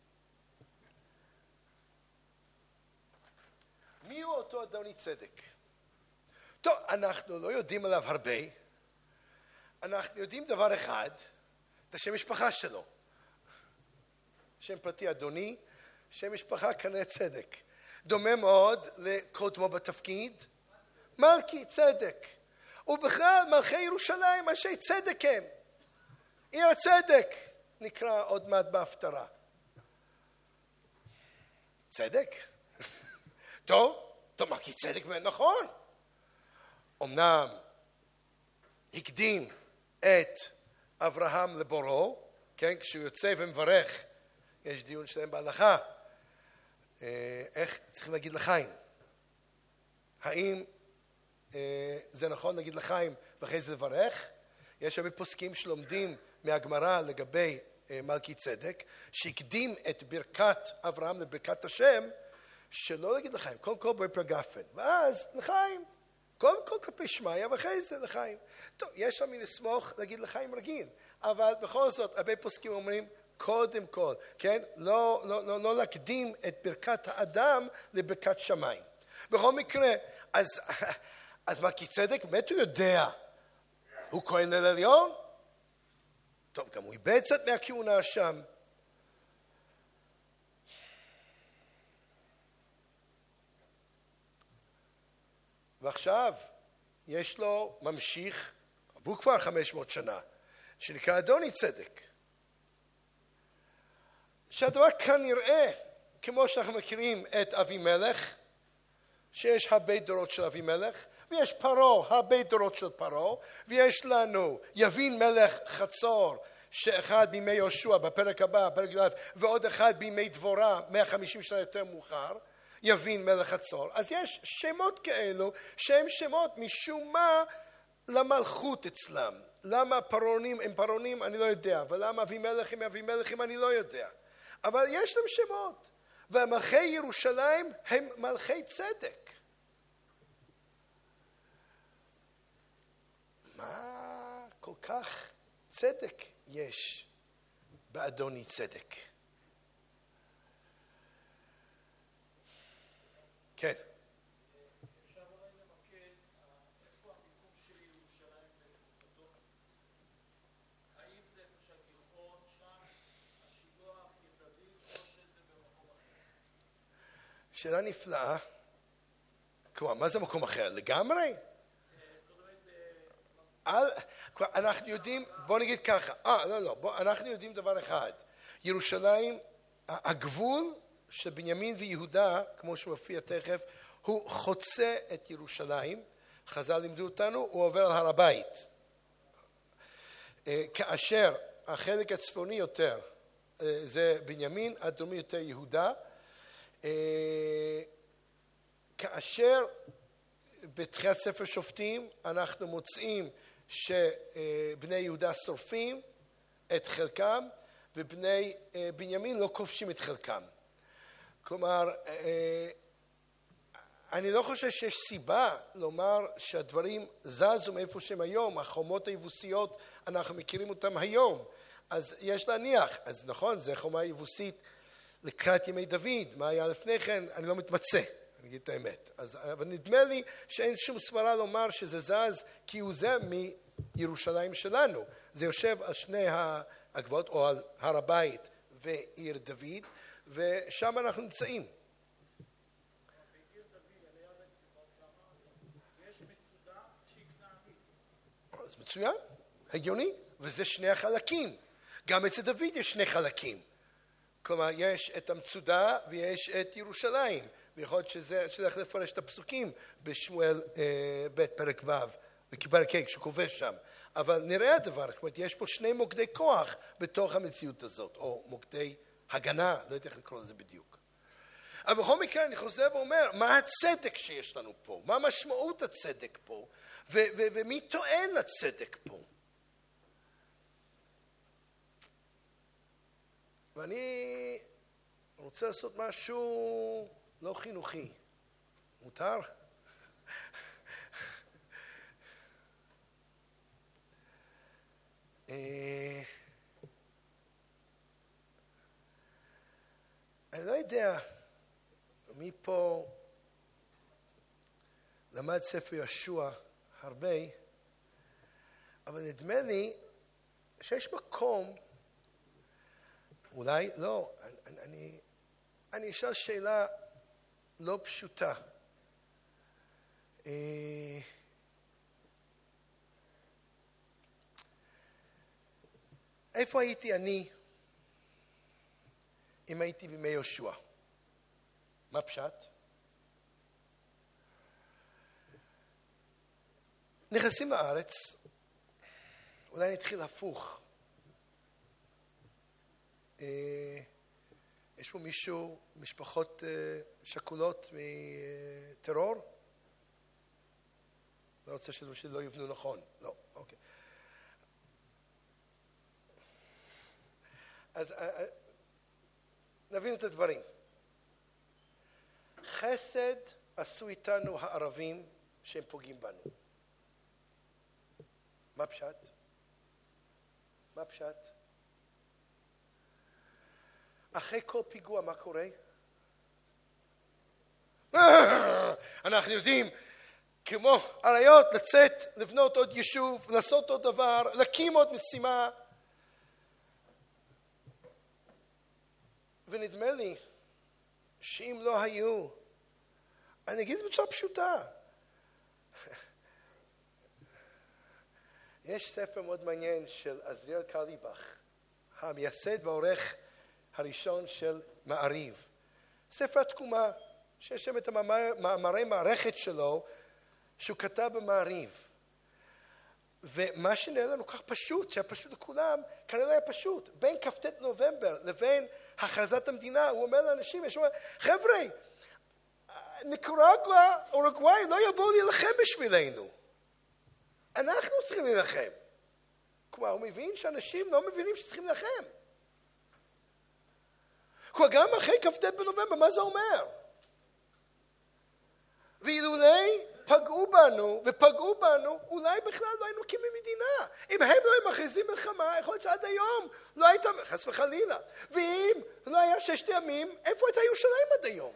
מי הוא אותו אדוני צדק? טוב, אנחנו לא יודעים עליו הרבה. אנחנו יודעים דבר אחד, את השם משפחה שלו. שם פרטי אדוני, שם משפחה כנראה צדק. דומה מאוד לקודמו בתפקיד, מלכי צדק. ובכלל מלכי ירושלים, אנשי צדק הם. עיר הצדק נקרא עוד מעט בהפטרה. צדק? טוב, טוב, מלכי צדק נכון. אמנם הקדים את אברהם לבורו, כן, כשהוא יוצא ומברך, יש דיון שלהם בהלכה, איך צריכים להגיד לחיים? האם זה נכון להגיד לחיים ואחרי זה לברך? יש הרבה פוסקים שלומדים מהגמרא לגבי מלכי צדק, שהקדים את ברכת אברהם לברכת השם, שלא להגיד לחיים, קודם כל בפרגפן, ואז לחיים, קודם כל כלפי שמיה, ואחרי זה לחיים. טוב, יש למי לסמוך להגיד לחיים רגיל, אבל בכל זאת, הרבה פוסקים אומרים, קודם כל, כן? לא, לא, לא, לא להקדים את ברכת האדם לברכת שמיים. בכל מקרה, אז, אז מלכי צדק, באמת הוא יודע, הוא כהן אל עליון? טוב, גם הוא איבד קצת מהכהונה שם. ועכשיו יש לו ממשיך, עברו כבר חמש מאות שנה, שנקרא אדוני צדק. שהדבר כנראה, כמו שאנחנו מכירים את אבימלך, שיש הרבה דורות של אבימלך, ויש פרעה, הרבה דורות של פרעה, ויש לנו יבין מלך חצור, שאחד בימי יהושע בפרק הבא, פרק א', ועוד אחד בימי דבורה, מאה וחמישים שנה יותר מאוחר, יבין מלך חצור. אז יש שמות כאלו שהם שמות משום מה למלכות אצלם. למה פרעונים הם פרעונים אני לא יודע, ולמה אבימלך הם אבימלכים אני לא יודע. אבל יש להם שמות, והמלכי ירושלים הם מלכי צדק. מה כל כך צדק יש באדוני צדק? כן. אפשר אולי למקד איפה המיקום של ירושלים בתקופתו? האם זה איפה שהגיחון שם, השילה, שאלה נפלאה. כלומר, מה זה מקום אחר? לגמרי? על, כבר, אנחנו יודעים, בוא נגיד ככה, אה, לא, לא, בוא, אנחנו יודעים דבר אחד. ירושלים, הגבול של בנימין ויהודה, כמו שמופיע תכף, הוא חוצה את ירושלים. חז"ל לימדו אותנו, הוא עובר על הר הבית. כאשר החלק הצפוני יותר זה בנימין, הדרומי יותר יהודה. כאשר בתחילת ספר שופטים אנחנו מוצאים שבני יהודה שורפים את חלקם ובני בנימין לא כובשים את חלקם. כלומר, אני לא חושב שיש סיבה לומר שהדברים זזו מאיפה שהם היום, החומות היבוסיות אנחנו מכירים אותם היום, אז יש להניח, אז נכון, זה חומה יבוסית לקראת ימי דוד, מה היה לפני כן, אני לא מתמצא, אני אגיד את האמת, אז, אבל נדמה לי שאין שום סברה לומר שזה זז כי הוא זה מירושלים שלנו, זה יושב על שני הגבעות או על הר הבית ועיר דוד, ושם אנחנו נמצאים. אז מצוין, הגיוני, וזה שני החלקים. גם אצל דוד יש שני חלקים. כלומר, יש את המצודה ויש את ירושלים. ויכול להיות שזה, שצריך לפרש את הפסוקים בשמואל אה, ב' פרק ו', בפרק ה' כשכובש שם. אבל נראה הדבר, כלומר, יש פה שני מוקדי כוח בתוך המציאות הזאת, או מוקדי הגנה, לא יודע איך לקרוא לזה בדיוק. אבל בכל מקרה אני חוזר ואומר, מה הצדק שיש לנו פה? מה משמעות הצדק פה? ו- ו- ומי טוען לצדק פה? ואני רוצה לעשות משהו לא חינוכי. מותר? אני לא יודע מי פה למד ספר ישוע הרבה, אבל נדמה לי שיש מקום, אולי לא, אני, אני, אני אשאל שאלה לא פשוטה. איפה הייתי אני אם הייתי בימי יהושע? מה פשט? נכנסים לארץ, אולי נתחיל הפוך. יש פה מישהו, משפחות שכולות מטרור? לא רוצה שלא יבנו נכון. לא, אוקיי. אז נבין את הדברים. חסד עשו איתנו הערבים שהם פוגעים בנו. מה פשט? מה פשט? אחרי כל פיגוע מה קורה? אנחנו יודעים כמו אריות לצאת, לבנות עוד יישוב, לעשות עוד דבר, להקים עוד משימה. ונדמה לי שאם לא היו, אני אגיד את זה בצורה פשוטה. יש ספר מאוד מעניין של עזריאל קרליבך, המייסד והעורך הראשון של מעריב. ספר התקומה, שיש שם את המאמרי מערכת שלו, שהוא כתב במעריב. ומה שנראה לנו כך פשוט, שהיה פשוט לכולם, כנראה היה פשוט. בין כ"ט נובמבר לבין הכרזת המדינה, הוא אומר לאנשים, יש אומר, חבר'ה, ניקרגואה, אורוגוואי, לא יבואו להילחם בשבילנו. אנחנו צריכים להילחם. כלומר, הוא מבין שאנשים לא מבינים שצריכים להילחם. כלומר, גם אחרי כ"ט בנובמבר, מה זה אומר? ואילולי פגעו בנו, ופגעו בנו, אולי בכלל לא היינו מקימים מדינה. אם הם לא היו מכריזים מלחמה, יכול להיות שעד היום לא הייתה, חס וחלילה. ואם לא היה ששת ימים, איפה הייתה ירושלים עד היום?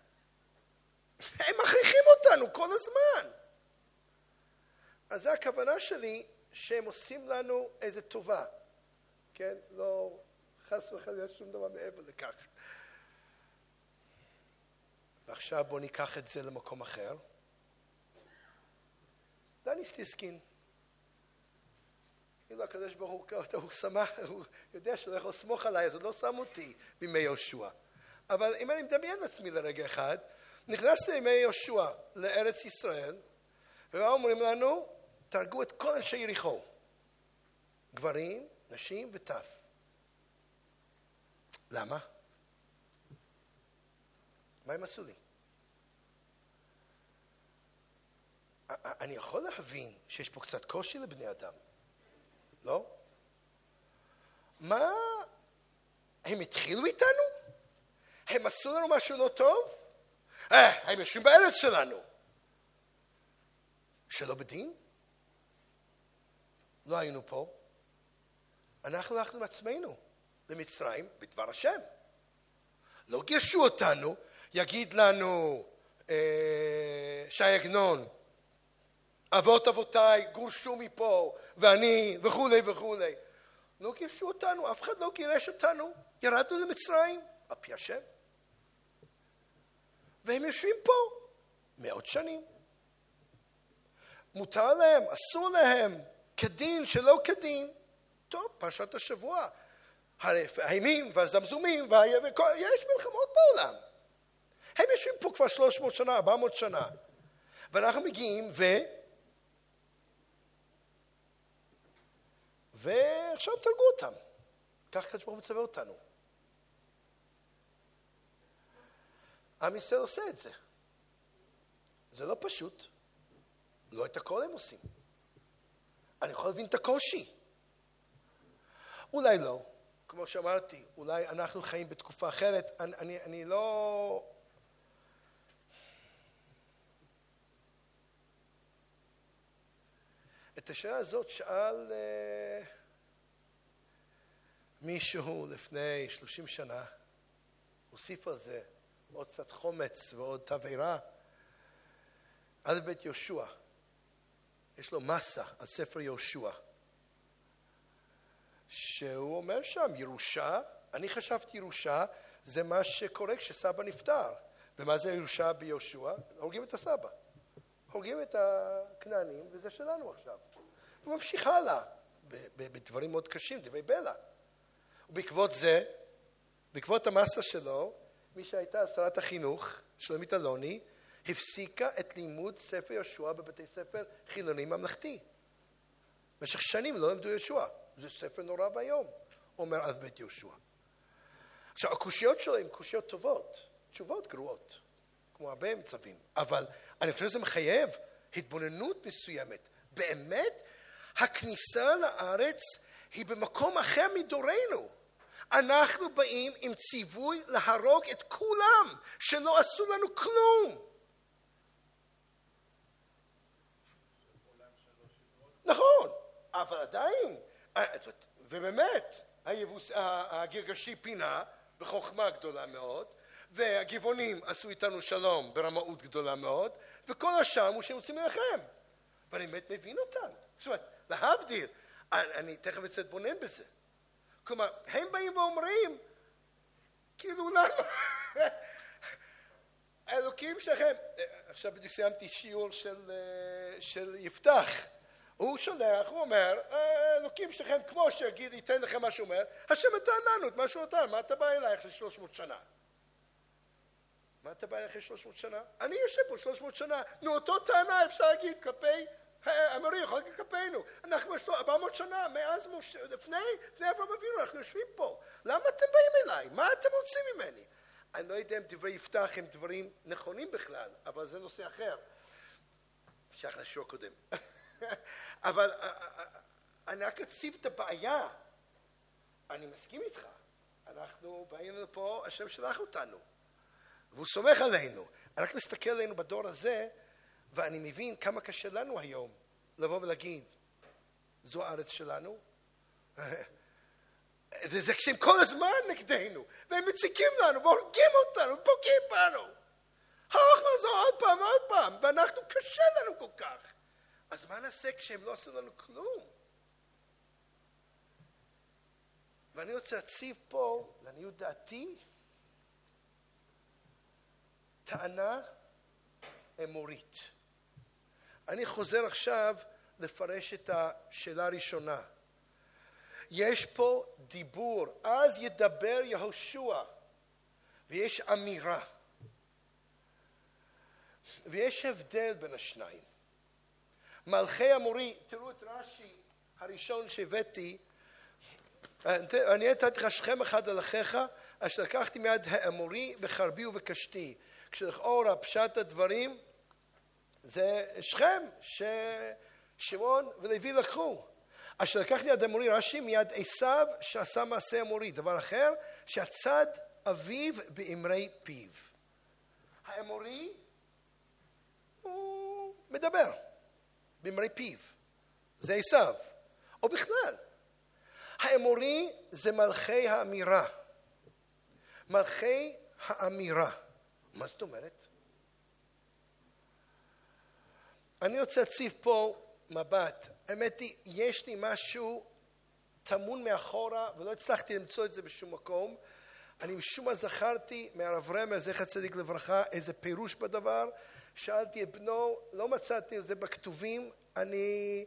הם מכריחים אותנו כל הזמן. אז זה הכוונה שלי, שהם עושים לנו איזה טובה. כן? לא חס וחלילה שום דבר מעבר לכך. ועכשיו בואו ניקח את זה למקום אחר. דניס תסכין. כאילו הקדוש ברוך הוא, הוא שמח, הוא יודע שלא יכול לסמוך עליי, אז הוא לא שם אותי בימי יהושע. אבל אם אני מדמיין לעצמי לרגע אחד, נכנסתי לימי יהושע לארץ ישראל, ומה אומרים לנו? תהרגו את כל אנשי יריחו. גברים, נשים וטף. למה? מה הם עשו לי? אני יכול להבין שיש פה קצת קושי לבני אדם. לא? מה? הם התחילו איתנו? הם עשו לנו משהו לא טוב? אה, הם יושבים בארץ שלנו. שלא בדין? לא היינו פה. אנחנו הלכנו עם עצמנו למצרים בדבר השם. לא גירשו אותנו, יגיד לנו אה, שי עגנון, אבות אבותיי גורשו מפה, ואני וכולי וכולי. לא גירשו אותנו, אף אחד לא גירש אותנו. ירדנו למצרים, על פי השם. והם יושבים פה מאות שנים. מותר להם, אסור להם, כדין שלא כדין. טוב, פרשת השבוע. האימים והזמזומים, וה... יש מלחמות בעולם. הם יושבים פה כבר שלוש מאות שנה, ארבע מאות שנה. ואנחנו מגיעים ו... ועכשיו תרגו אותם. כך הקדוש ברוך הוא מצווה אותנו. עם ישראל עושה את זה. זה לא פשוט. לא את הכל הם עושים. אני יכול להבין את הקושי. אולי לא. כמו שאמרתי, אולי אנחנו חיים בתקופה אחרת. אני, אני, אני לא... את השאלה הזאת שאל uh, מישהו לפני שלושים שנה, הוסיף על זה עוד קצת חומץ ועוד תבערה, על בית יהושע. יש לו מסה על ספר יהושע, שהוא אומר שם ירושה, אני חשבתי ירושה זה מה שקורה כשסבא נפטר. ומה זה ירושה ביהושע? הורגים את הסבא. הורגים את הכנענים, וזה שלנו עכשיו. הוא ממשיך הלאה, בדברים מאוד קשים, דברי בלע. ובעקבות זה, בעקבות המסה שלו, מי שהייתה שרת החינוך, שלומית אלוני, הפסיקה את לימוד ספר יהושע בבתי ספר חילוני ממלכתי. במשך שנים לא למדו יהושע. זה ספר נורא והיום, אומר אב בית יהושע. עכשיו, הקושיות שלו הן קושיות טובות, תשובות גרועות, כמו הרבה מצווים. אבל אני חושב שזה מחייב התבוננות מסוימת. באמת, הכניסה לארץ היא במקום אחר מדורנו. אנחנו באים עם ציווי להרוג את כולם, שלא עשו לנו כלום. נכון, אבל עדיין, ובאמת, היבוס, הגרגשי פינה בחוכמה גדולה מאוד, והגבעונים עשו איתנו שלום ברמאות גדולה מאוד, וכל השאר הוא שהם רוצים להילחם. ואני באמת מבין אותם. זאת אומרת, להבדיל, אני, אני תכף אצא להתבונן בזה. כלומר, הם באים ואומרים, כאילו למה? האלוקים שלכם, עכשיו בדיוק סיימתי שיעור של, של יפתח, הוא שולח, הוא אומר, האלוקים שלכם כמו שיגיד, ייתן לכם מה שהוא אומר, השם נתן לנו את מה שהוא נתן, מה אתה בא אליי אחרי שלוש מאות שנה? מה אתה בא אליי אחרי שלוש מאות שנה? אני יושב פה שלוש מאות שנה, נו אותו טענה אפשר להגיד כלפי, אמרי יכול להגיד כלפינו, אנחנו יש לו ארבע מאות שנה, מאז, מוש... לפני, לפני אברהם אבינו, אנחנו יושבים פה, למה אתם באים אליי? מה אתם רוצים ממני? אני לא יודע אם דברי יפתח הם דברים נכונים בכלל, אבל זה נושא אחר, שייך לשיעור קודם. אבל אני רק אציב את הבעיה. אני מסכים איתך. אנחנו באים לפה, השם שלח אותנו. והוא סומך עלינו. אני רק מסתכל עלינו בדור הזה, ואני מבין כמה קשה לנו היום לבוא ולהגיד, זו הארץ שלנו. וזה כשהם כל הזמן נגדנו, והם מציקים לנו, והורגים אותנו, ופוגעים בנו. הולך לעזור עוד פעם, עוד פעם, ואנחנו קשה לנו כל כך. אז מה נעשה כשהם לא עשו לנו כלום? ואני רוצה להציב פה, לעניות דעתי, טענה אמורית. אני חוזר עכשיו לפרש את השאלה הראשונה. יש פה דיבור, אז ידבר יהושע, ויש אמירה. ויש הבדל בין השניים. מלכי אמורי, תראו את רש"י הראשון שהבאתי, אני אתתי לך שכם אחד על אחיך, אשר לקחתי מיד האמורי בחרבי ובקשתי. כשלכאורה פשט הדברים, זה שכם ששמעון ולוי לקחו. אשר לקחתי מיד האמורי, רש"י מיד עשיו שעשה מעשה אמורי. דבר אחר, שהצד אביו באמרי פיו. האמורי הוא מדבר באמרי פיו. זה עשיו. או בכלל. האמורי זה מלכי האמירה. מלכי האמירה. מה זאת אומרת? אני רוצה להציב פה מבט. האמת היא, יש לי משהו טמון מאחורה, ולא הצלחתי למצוא את זה בשום מקום. אני משום מה זכרתי מהרב רמר, זכר צדיק לברכה, איזה פירוש בדבר. שאלתי את בנו, לא מצאתי את זה בכתובים. אני...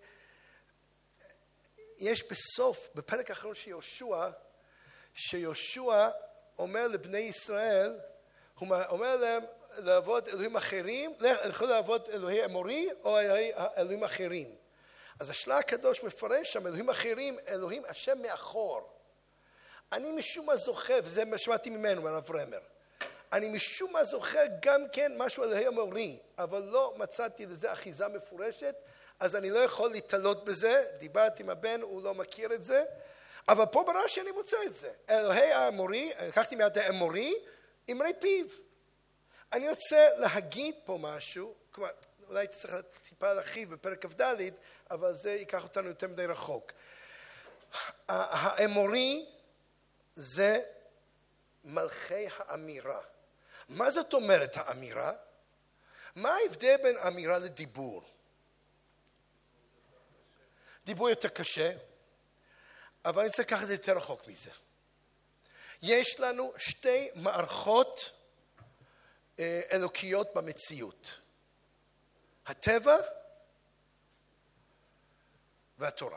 יש בסוף, בפרק האחרון של יהושע, שיהושע אומר לבני ישראל, הוא אומר להם לעבוד אלוהים אחרים, יכול לעבוד אלוהי אמורי או אלוהים אחרים. אז השלה הקדוש מפרש שם אלוהים אחרים, אלוהים השם מאחור. אני משום מה זוכר, וזה מה שמעתי ממנו, מהרב רמר, אני משום מה זוכר גם כן משהו אלוהי אמורי, אבל לא מצאתי לזה אחיזה מפורשת, אז אני לא יכול להתעלות בזה. דיברתי עם הבן, הוא לא מכיר את זה, אבל פה ברש"י אני מוצא את זה. אלוהי האמורי, לקחתי מיד האמורי, אמרי פיו. אני רוצה להגיד פה משהו, כלומר, אולי צריך טיפה להרחיב בפרק כ"ד, אבל זה ייקח אותנו יותר מדי רחוק. האמורי זה מלכי האמירה. מה זאת אומרת האמירה? מה ההבדל בין אמירה לדיבור? דיבור יותר קשה, אבל אני צריך לקחת את זה יותר רחוק מזה. יש לנו שתי מערכות אלוקיות במציאות. הטבע והתורה.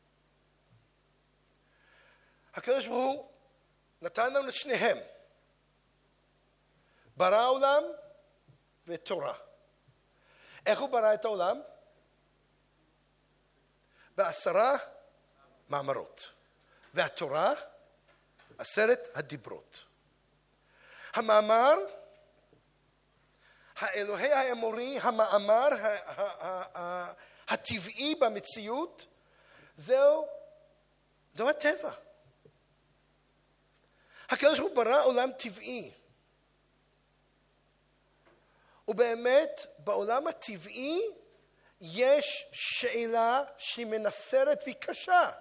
הקדוש ברוך הוא נתן לנו את שניהם. ברא העולם ותורה. איך הוא ברא את העולם? בעשרה מאמרות. והתורה, עשרת הדיברות. המאמר, האלוהי האמורי, המאמר הטבעי במציאות, זהו, זהו הטבע. הקדוש ברוך הוא ברא עולם טבעי. ובאמת, בעולם הטבעי יש שאלה שהיא מנסרת והיא קשה.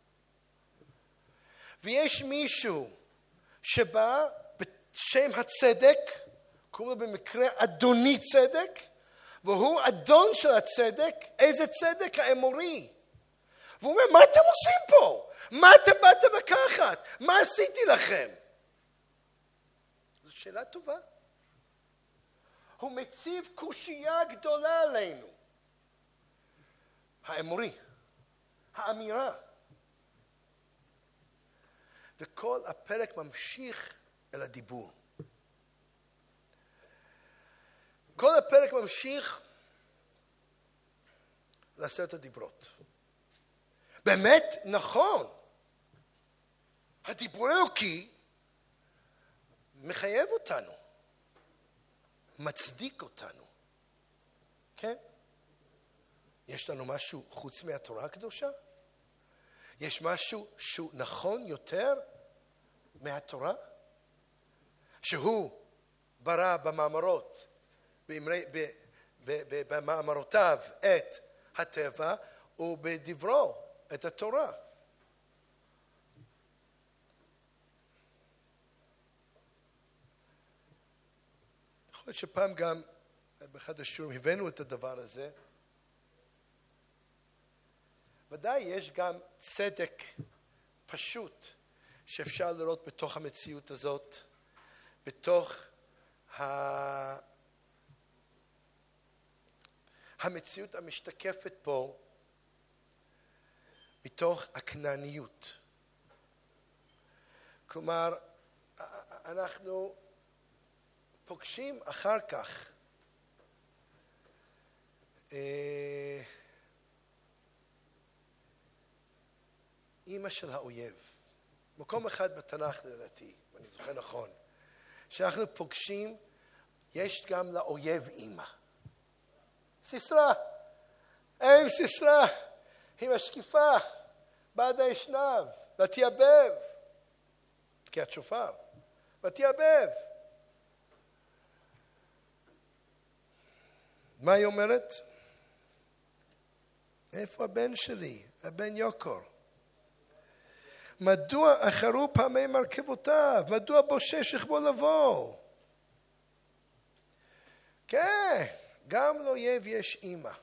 ויש מישהו שבא בשם הצדק, קוראים לו במקרה אדוני צדק, והוא אדון של הצדק. איזה צדק? האמורי. והוא אומר, מה אתם עושים פה? מה אתם באתם לקחת? מה עשיתי לכם? זו שאלה טובה. הוא מציב קושייה גדולה עלינו. האמורי, האמירה. וכל הפרק ממשיך אל הדיבור. כל הפרק ממשיך לעשרת הדיברות. באמת, נכון. הדיבור האלוקי מחייב אותנו. מצדיק אותנו. כן? יש לנו משהו חוץ מהתורה הקדושה? יש משהו שהוא נכון יותר מהתורה? שהוא ברא במאמרות, באמרי, ב, ב, ב, במאמרותיו את הטבע, ובדברו את התורה. יכול להיות שפעם גם באחד השיעורים הבאנו את הדבר הזה. ודאי יש גם צדק פשוט שאפשר לראות בתוך המציאות הזאת, בתוך המציאות המשתקפת פה מתוך הכנעניות. כלומר, אנחנו פוגשים אחר כך אמא של האויב. מקום אחד בתנ"ך לדעתי, ואני זוכר נכון, שאנחנו פוגשים, יש גם לאויב אמא. סיסרא, אם סיסרא, היא משקיפה בעד האשנב, ותייבב, תקיעת שופר, ותייבב. מה היא אומרת? איפה הבן שלי, הבן יוקר? מדוע אחרו פעמי מרכבותיו? מדוע בושש רכבו לבוא? כן, גם לאויב יש אמא.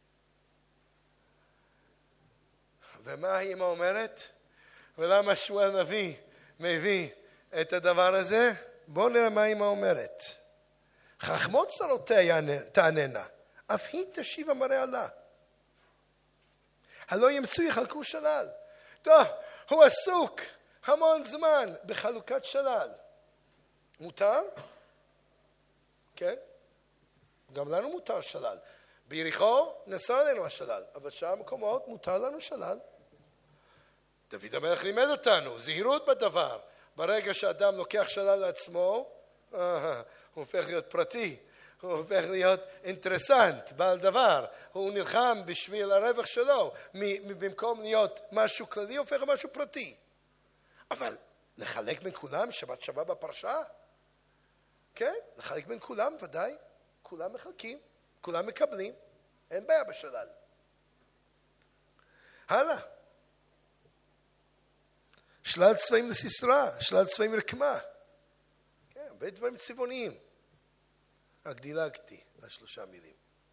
ומה האמא אומרת? ולמה שמואל הנביא מביא את הדבר הזה? בואו נראה מה האמא אומרת. חכמות צרותיה תעננה, אף היא תשיב המראה עלה. הלא ימצאו יחלקו שלל. טוב, הוא עסוק המון זמן בחלוקת שלל. מותר? כן? גם לנו מותר שלל. ביריחו נסר עלינו השלל, אבל שאר המקומות מותר לנו שלל. דוד המלך לימד אותנו, זהירות בדבר. ברגע שאדם לוקח שלל לעצמו, אה, הוא הופך להיות פרטי, הוא הופך להיות אינטרסנט, בעל דבר. הוא נלחם בשביל הרווח שלו, במקום להיות משהו כללי, הוא הופך משהו פרטי. אבל לחלק בין כולם, שבת שווה בפרשה? כן, לחלק בין כולם, ודאי. כולם מחלקים, כולם מקבלים, אין בעיה בשלל. הלאה. שלל צבעים לסיסרא, שלל צבעים רקמה. כן, הרבה דברים צבעוניים. רק דילגתי לשלושה מילים.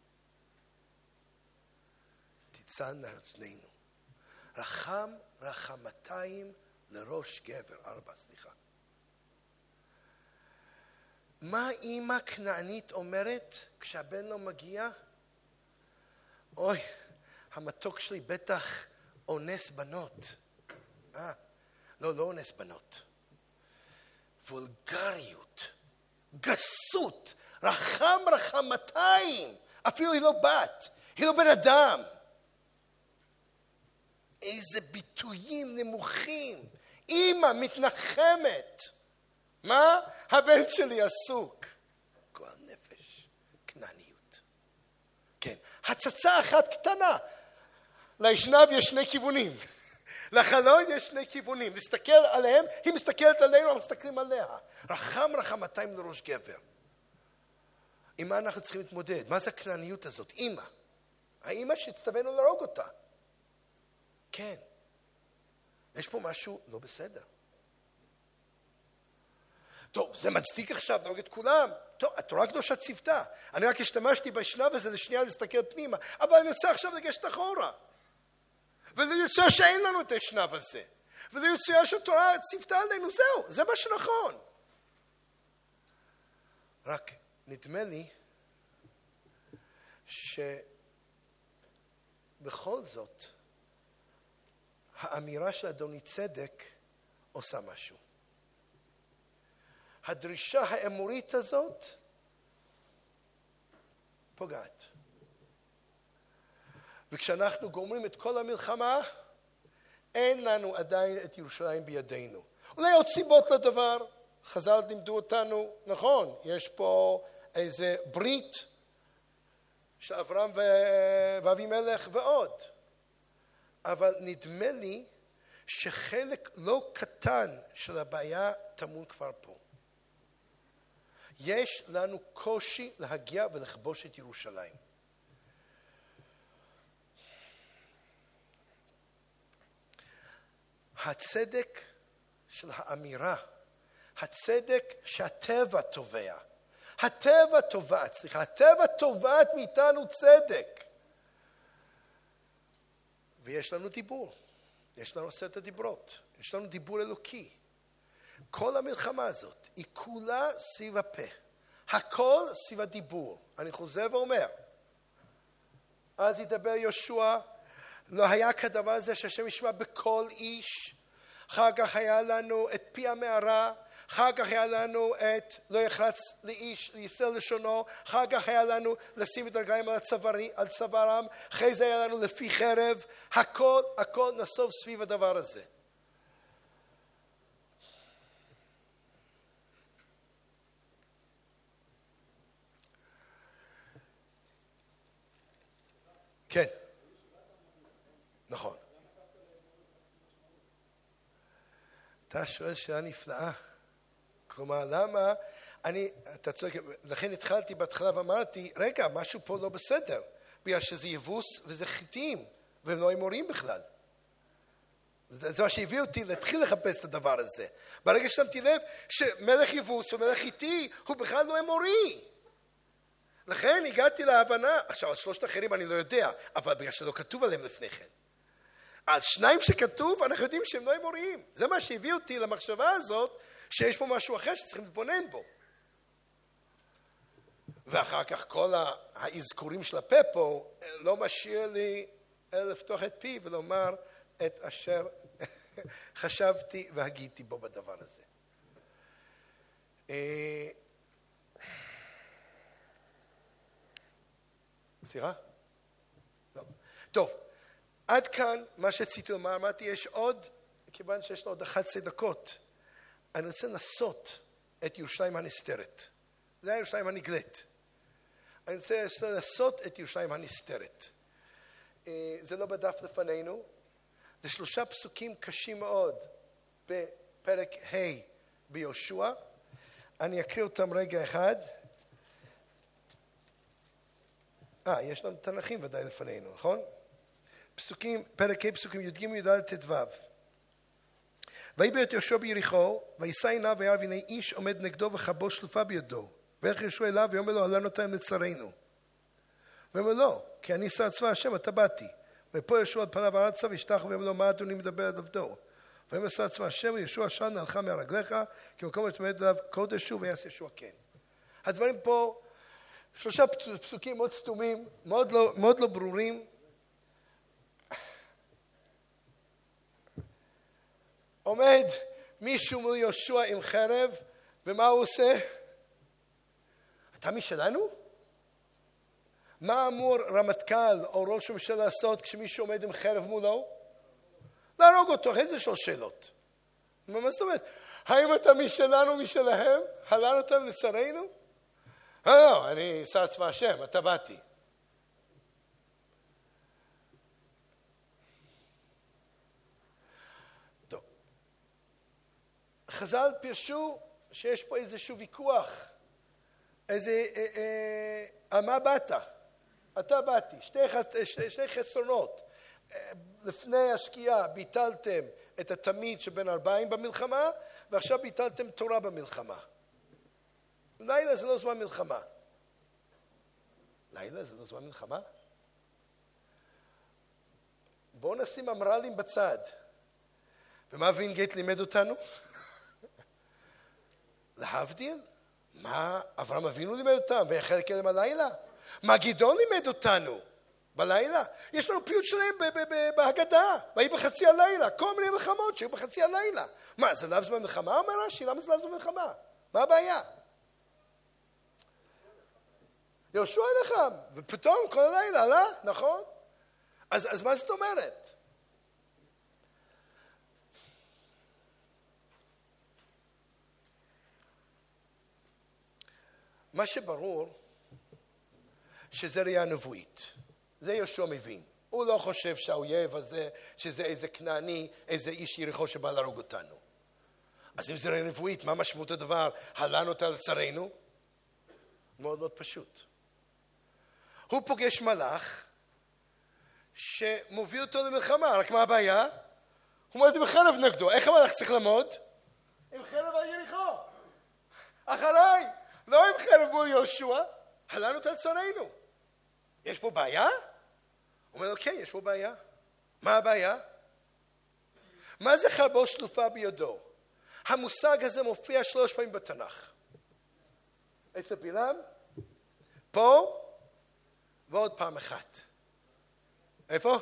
תצאן לארצנו. רחם רחמתיים לראש גבר. ארבע, סליחה. מה אמא כנענית אומרת כשהבן לא מגיע? אוי, המתוק שלי בטח אונס בנות. אה, לא, לא אונס בנות. וולגריות, גסות, רחם רחמתיים. אפילו היא לא בת, היא לא בן אדם. איזה ביטויים נמוכים. אמא מתנחמת. מה? הבן שלי עסוק. גועל נפש, כנעניות. כן, הצצה אחת קטנה. לאשנב יש שני כיוונים. לחלון יש שני כיוונים. נסתכל עליהם, היא מסתכלת עלינו, אנחנו מסתכלים עליה. רחם רחמתיים לראש גבר. עם מה אנחנו צריכים להתמודד? מה זה הכנעניות הזאת? אמא. האמא שהצטווינו להרוג אותה. כן. יש פה משהו לא בסדר. טוב, זה מצדיק עכשיו להרוג את כולם. טוב, התורה הקדושה ציוותה. אני רק השתמשתי באשנב הזה לשנייה להסתכל פנימה, אבל אני רוצה עכשיו לגשת אחורה. ולא יוצא שאין לנו את האשנב הזה. ולא יוצא שהתורה ציוותה עלינו, זהו, זה מה שנכון. רק נדמה לי שבכל זאת האמירה של אדוני צדק עושה משהו. הדרישה האמורית הזאת פוגעת. וכשאנחנו גומרים את כל המלחמה, אין לנו עדיין את ירושלים בידינו. אולי עוד סיבות לדבר, חז"ל לימדו אותנו, נכון, יש פה איזה ברית של אברהם ואבימלך ועוד. אבל נדמה לי שחלק לא קטן של הבעיה טמון כבר פה. יש לנו קושי להגיע ולכבוש את ירושלים. הצדק של האמירה, הצדק שהטבע תובע, הטבע תובעת, סליחה, הטבע תובעת מאיתנו צדק. ויש לנו דיבור, יש לנו עשרת הדיברות, יש לנו דיבור אלוקי. כל המלחמה הזאת היא כולה סביב הפה. הכל סביב הדיבור. אני חוזר ואומר, אז ידבר יהושע, לא היה כדבר הזה שהשם ישמע בכל איש. אחר כך היה לנו את פי המערה, אחר כך היה לנו את לא יחלץ לאיש לישראל לשונו, אחר כך היה לנו לשים את הרגליים על, הצווארי, על צווארם, אחרי זה היה לנו לפי חרב. הכל, הכל נסוב סביב הדבר הזה. כן, נכון. אתה שואל שאלה נפלאה. כלומר, למה אני, אתה צודק, לכן התחלתי בהתחלה ואמרתי, רגע, משהו פה לא בסדר, בגלל שזה יבוס וזה חיטים, והם לא אמורים בכלל. זה, זה מה שהביא אותי להתחיל לחפש את הדבר הזה. ברגע ששמתי לב שמלך יבוס ומלך חיטי הוא בכלל לא אמורי. לכן הגעתי להבנה, עכשיו על שלושת אחרים אני לא יודע, אבל בגלל שלא כתוב עליהם לפני כן. על שניים שכתוב אנחנו יודעים שהם לא אמוריים. זה מה שהביא אותי למחשבה הזאת, שיש פה משהו אחר שצריכים להתבונן בו. ואחר כך כל האזכורים של הפה פה לא משאיר לי אלא לפתוח את פי ולומר את אשר חשבתי והגיתי בו בדבר הזה. סליחה? לא. טוב, עד כאן מה שרציתי לומר. אמרתי יש עוד, כיוון שיש לו עוד אחת עשרה דקות, אני רוצה לנסות את ירושלים הנסתרת. זה היה ירושלים הנגלית. אני רוצה לנסות את ירושלים הנסתרת. זה לא בדף לפנינו. זה שלושה פסוקים קשים מאוד בפרק ה' ביהושע. אני אקריא אותם רגע אחד. אה, יש לנו תנ"כים ודאי לפנינו, נכון? פסוקים, פרק ה' פסוקים י"ג י"ד ט"ו. ויבא את יהושע ביריחו, ויישא עיניו וירא והנה איש עומד נגדו וחרבו שלופה בידו. וילך יהושע אליו ויאמר לו, הלא נתן לצרינו. ואומר לו, כי אני שר צבא השם, אתה באתי. ופה יהושע על פניו ארצה וישתח ואומר לו, מה אדוני מדבר על עבדו? ואומר שר צבא השם, יהושע שן נעלך מערגליך, כי מקום שתעמד עליו קודש הוא ויעש יהושע כן. הדברים פה, שלושה פסוקים מאוד סתומים, מאוד לא, מאוד לא ברורים. עומד מישהו מול יהושע עם חרב, ומה הוא עושה? אתה משלנו? מה אמור רמטכ"ל או ראש ממשלה לעשות כשמישהו עומד עם חרב מולו? להרוג אותו. איזה של שאלות? מה זאת אומרת? האם אתה משלנו משלהם? הלנו אותם לצרינו? לא, אני שר צבא השם, אתה באתי. טוב. חז"ל פירשו שיש פה איזשהו ויכוח. איזה, אה, אה, על מה באת? אתה באתי. שתי, שתי, שתי חסרונות. לפני השקיעה ביטלתם את התמיד שבין ארבעים במלחמה, ועכשיו ביטלתם תורה במלחמה. לילה זה לא זמן מלחמה. לילה זה לא זמן מלחמה? בואו נשים אמרלים בצד. ומה וינגייט לימד אותנו? להבדיל? מה אברהם אבינו לימד אותם? ויחל כלם הלילה? מה גדעון לימד אותנו? בלילה? יש לנו פיוט שלהם בהגדה. והיא בחצי הלילה. כל מיני מלחמות שהיו בחצי הלילה. מה, זה לאו זמן מלחמה? אומר רש"י, למה זה לאו זמן מלחמה? מה הבעיה? יהושע נלחם, ופתאום כל הלילה עלה, נכון? אז, אז מה זאת אומרת? מה שברור, שזה ראייה נבואית. זה יהושע מבין. הוא לא חושב שהאויב הזה, שזה איזה כנעני, איזה איש יריחו שבא להרוג אותנו. אז אם זה ראייה נבואית, מה משמעות הדבר? הלנו אותה לצרינו? מאוד מאוד פשוט. הוא פוגש מלאך שמוביל אותו למלחמה. רק מה הבעיה? הוא עומד עם חרב נגדו. איך המלאך צריך לעמוד? עם חרב על יריחו. אחריי, לא עם חרב מול יהושע, הלנו אותה לצרינו. יש פה בעיה? הוא אומר לו, כן, יש פה בעיה. מה הבעיה? מה זה חרבו שלופה בידו? המושג הזה מופיע שלוש פעמים בתנ"ך. אצל בלעם, פה, ועוד פעם אחת. איפה?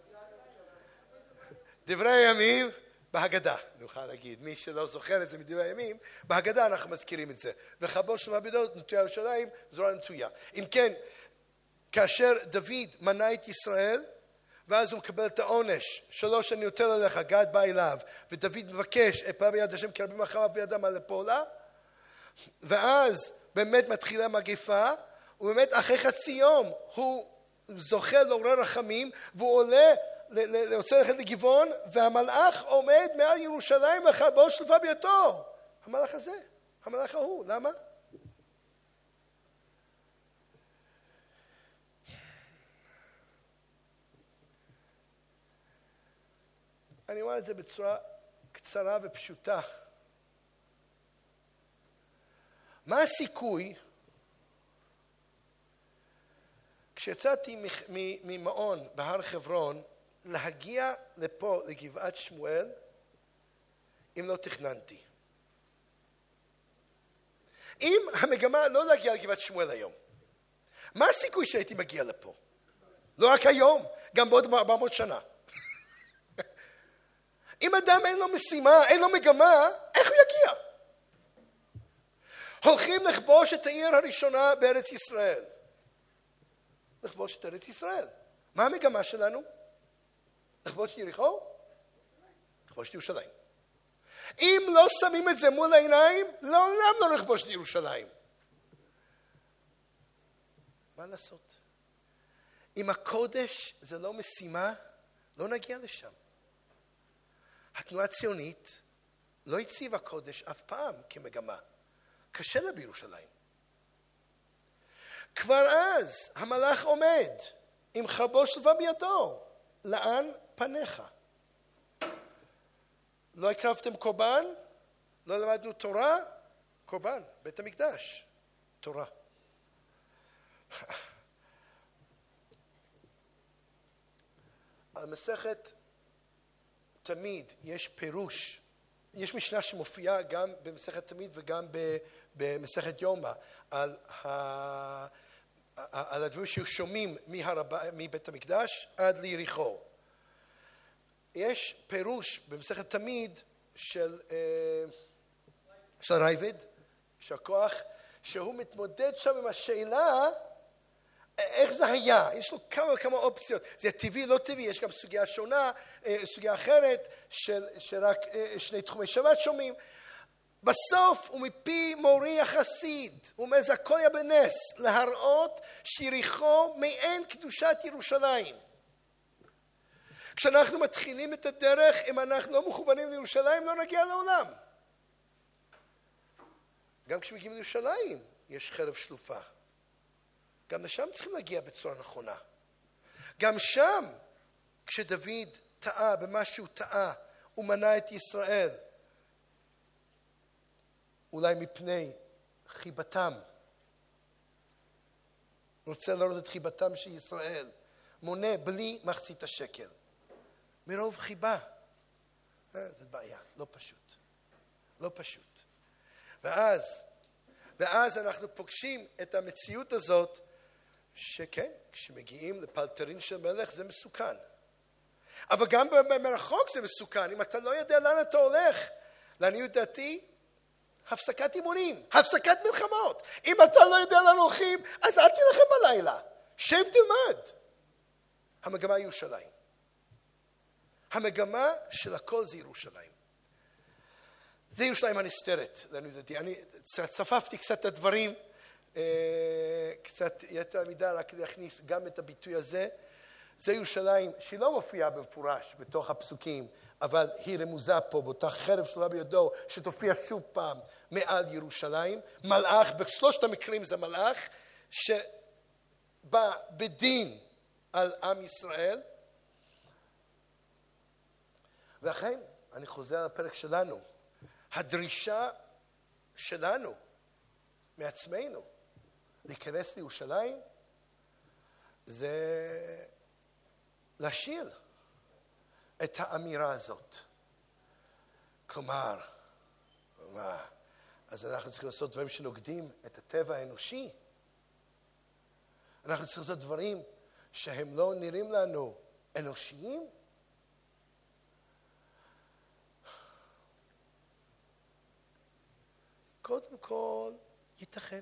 דברי הימים בהגדה, נוכל להגיד. מי שלא זוכר את זה מדברי הימים, בהגדה אנחנו מזכירים את זה. וחרבו שלמה בידו נטויה ירושלים, זרוע נטויה. אם כן, כאשר דוד מנה את ישראל, ואז הוא מקבל את העונש, שלוש אני נוטל עליך, גד בא אליו, ודוד מבקש, אפלה ביד השם כי רבים אחריו בידם על הפעולה, ואז באמת מתחילה מגפה, ובאמת אחרי חצי יום הוא זוכה לעורר רחמים, והוא עולה, רוצה ללכת לגבעון, והמלאך עומד מעל ירושלים וחרבו שלפה בידו. המלאך הזה, המלאך ההוא, למה? אני אומר את זה בצורה קצרה ופשוטה. מה הסיכוי כשיצאתי ממעון בהר חברון להגיע לפה לגבעת שמואל אם לא תכננתי? אם המגמה לא להגיע לגבעת שמואל היום, מה הסיכוי שהייתי מגיע לפה? לא רק היום, גם בעוד ארבע מאות שנה. אם אדם אין לו משימה, אין לו מגמה, איך הוא יגיע? הולכים לכבוש את העיר הראשונה בארץ ישראל. לכבוש את ארץ ישראל. מה המגמה שלנו? לכבוש את יריחו? לכבוש את ירושלים. אם לא שמים את זה מול העיניים, לעולם לא לכבוש את ירושלים. מה לעשות? אם הקודש זה לא משימה, לא נגיע לשם. התנועה הציונית לא הציבה קודש אף פעם כמגמה. קשה לה בירושלים. כבר אז המלאך עומד עם חרבו שלפה בידו. לאן פניך? לא הקרבתם קורבן? לא למדנו תורה? קורבן, בית המקדש. תורה. על מסכת תמיד יש פירוש, יש משנה שמופיעה גם במסכת תמיד וגם במסכת יומא על, ה, על הדברים ששומעים מבית המקדש עד ליריחו. יש פירוש במסכת תמיד של, של רייבד, של כוח, שהוא מתמודד שם עם השאלה איך זה היה? יש לו כמה וכמה אופציות. זה טבעי, לא טבעי, יש גם סוגיה שונה, סוגיה אחרת, של, שרק שני תחומי שבת שומעים. בסוף הוא מפי מורי החסיד, הוא אומר זה הכל היה בנס, להראות שיריחו מעין קדושת ירושלים. כשאנחנו מתחילים את הדרך, אם אנחנו לא מכוונים לירושלים, לא נגיע לעולם. גם כשמגיעים לירושלים, יש חרב שלופה. גם לשם צריכים להגיע בצורה נכונה. גם שם, כשדוד טעה במה שהוא טעה, הוא מנע את ישראל. אולי מפני חיבתם. רוצה לראות את חיבתם של ישראל. מונה בלי מחצית השקל. מרוב חיבה. אה, זה בעיה, לא פשוט. לא פשוט. ואז, ואז אנחנו פוגשים את המציאות הזאת, שכן, כשמגיעים לפלטרין של מלך זה מסוכן. אבל גם מרחוק זה מסוכן. אם אתה לא יודע לאן אתה הולך, לעניות דעתי, הפסקת אימונים, הפסקת מלחמות. אם אתה לא יודע לאן הולכים, אז אל תלחם בלילה. שב תלמד. המגמה היא ירושלים. המגמה של הכל זה ירושלים. זה ירושלים הנסתרת, לעניות דעתי. אני צפפתי קצת את הדברים, קצת יתר מידה רק להכניס גם את הביטוי הזה. זה ירושלים שהיא לא מופיעה במפורש בתוך הפסוקים, אבל היא רמוזה פה באותה חרב שלופה בידו שתופיע שוב פעם מעל ירושלים. מלאך, בשלושת המקרים זה מלאך שבא בדין על עם ישראל. ואכן, אני חוזר לפרק שלנו, הדרישה שלנו מעצמנו להיכנס לירושלים זה להשאיר את האמירה הזאת. כלומר, מה, אז אנחנו צריכים לעשות דברים שנוגדים את הטבע האנושי. אנחנו צריכים לעשות דברים שהם לא נראים לנו אנושיים. קודם כל, ייתכן.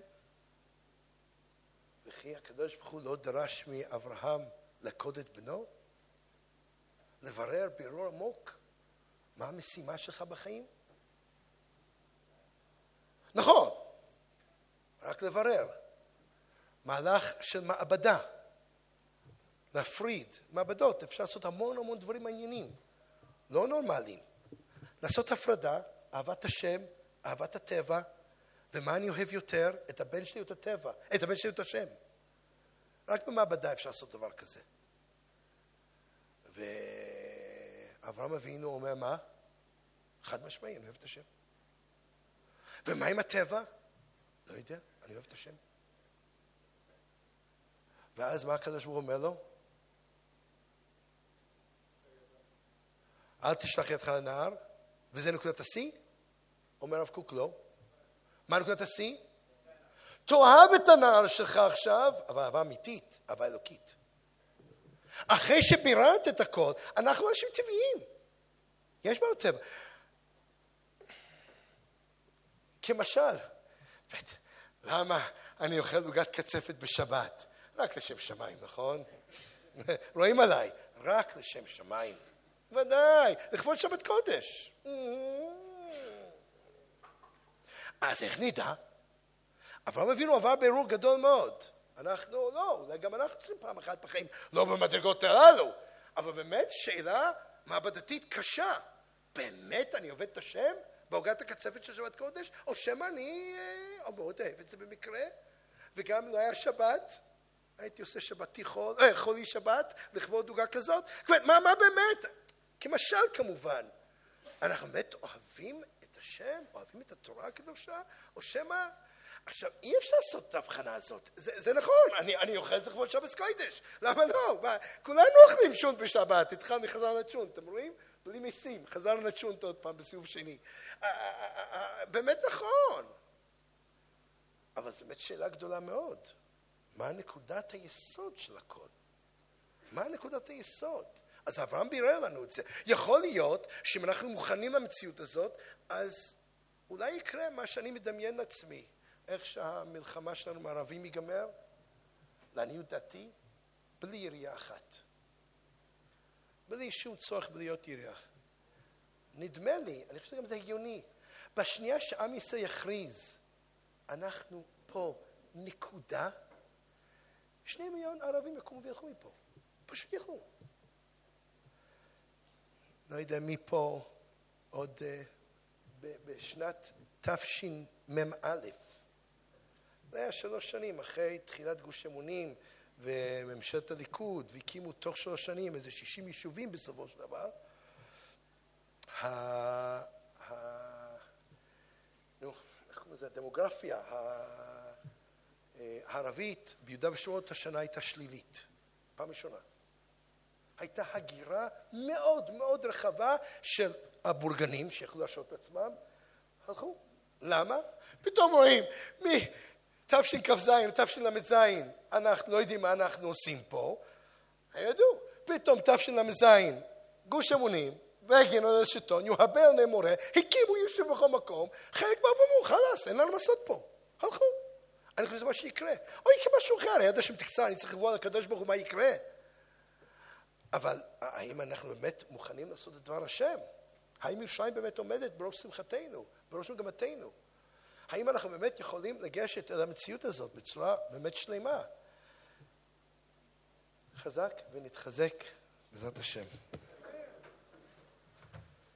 וכי הקדוש ברוך הוא לא דרש מאברהם לקוד את בנו? לברר בירור עמוק מה המשימה שלך בחיים? נכון, רק לברר. מהלך של מעבדה. להפריד. מעבדות, אפשר לעשות המון המון דברים מעניינים. לא נורמליים. לעשות הפרדה, אהבת השם, אהבת הטבע, ומה אני אוהב יותר? את הבן שלי או את הטבע, את הבן שלי או את השם. רק במעבדה אפשר לעשות דבר כזה. ואברהם אבינו אומר מה? חד משמעי, אני אוהב את השם. ומה עם הטבע? לא יודע, אני אוהב את השם. ואז מה הקדוש ברוך הוא אומר לו? אל תשלח ידך לנהר, וזה נקודת השיא? אומר הרב קוק לא. מה נקודת השיא? תאהב את הנער שלך עכשיו, אבל אהבה אמיתית, אהבה אלוקית. אחרי שביררת את הכל, אנחנו אנשים טבעיים. יש בנו טבע. כמשל, למה אני אוכל עוגת קצפת בשבת? רק לשם שמיים, נכון? רואים עליי, רק לשם שמיים. ודאי, לכבוד שבת קודש. אז איך נדע? אברהם אבינו עבר בירור גדול מאוד. אנחנו לא, אולי גם אנחנו צריכים פעם אחת בחיים, לא במדרגות הללו, אבל באמת שאלה מעבדתית קשה. באמת אני עובד את השם בעוגת הקצפת של שבת קודש, או שמא אני או מאוד אוהב את זה במקרה, וגם לא היה שבת, הייתי עושה שבתי חול, אה, חולי שבת, לכבוד עוגה כזאת. מה, מה באמת? כמשל כמובן. אנחנו באמת אוהבים את השם, אוהבים את התורה הקדושה, או שמא... עכשיו, אי אפשר לעשות את ההבחנה הזאת. זה, זה נכון, אני, אני אוכל את לכבוד שבת קודש. למה לא? מה, כולנו אוכלים שונט בשבת, התחלנו חזרנו לצ'ונט, אתם רואים? בלי מיסים, חזרנו לצ'ונט עוד פעם בסיבוב שני. באמת נכון. אבל זו באמת שאלה גדולה מאוד. מה נקודת היסוד של הכל? מה נקודת היסוד? אז אברהם בירר לנו את זה. יכול להיות שאם אנחנו מוכנים למציאות הזאת, אז אולי יקרה מה שאני מדמיין לעצמי. איך שהמלחמה שלנו מערבים ייגמר? לעניות דעתי, בלי ירייה אחת. בלי שום צורך בלהיות ירייה. נדמה לי, אני חושב שגם זה הגיוני, בשנייה שעם ישראל יכריז, אנחנו פה נקודה, שני מיליון ערבים יקומו וילכו מפה. פשוט ילכו. לא יודע מי פה עוד uh, בשנת תשמ"א. זה היה שלוש שנים אחרי תחילת גוש אמונים וממשלת הליכוד, והקימו תוך שלוש שנים איזה שישים יישובים בסופו של דבר. ה... ה... נו, איך קוראים לזה? הדמוגרפיה הערבית ביהודה ושומרון השנה הייתה שלילית. פעם ראשונה. הייתה הגירה מאוד מאוד רחבה של הבורגנים שיכולו להשעות את עצמם. הלכו. למה? פתאום רואים מי... תשכ"ז, תשל"ז, אנחנו לא יודעים מה אנחנו עושים פה. הידעו, פתאום תשל"ז, גוש אמונים, בגין עולה לשלטון, יוהבל נמורה, הקימו יישוב בכל מקום, חלק באו ואמרו, חלאס, אין לנו לעשות פה. הלכו. אני חושב שזה מה שיקרה. או יקרה משהו אחר, הידע שם תקצר, אני צריך לבוא על הקדוש ברוך הוא מה יקרה. אבל האם אנחנו באמת מוכנים לעשות את דבר השם? האם ירושלים באמת עומדת בראש שמחתנו, בראש מגמתנו? האם אנחנו באמת יכולים לגשת אל המציאות הזאת בצורה באמת שלמה? חזק ונתחזק בעזרת השם.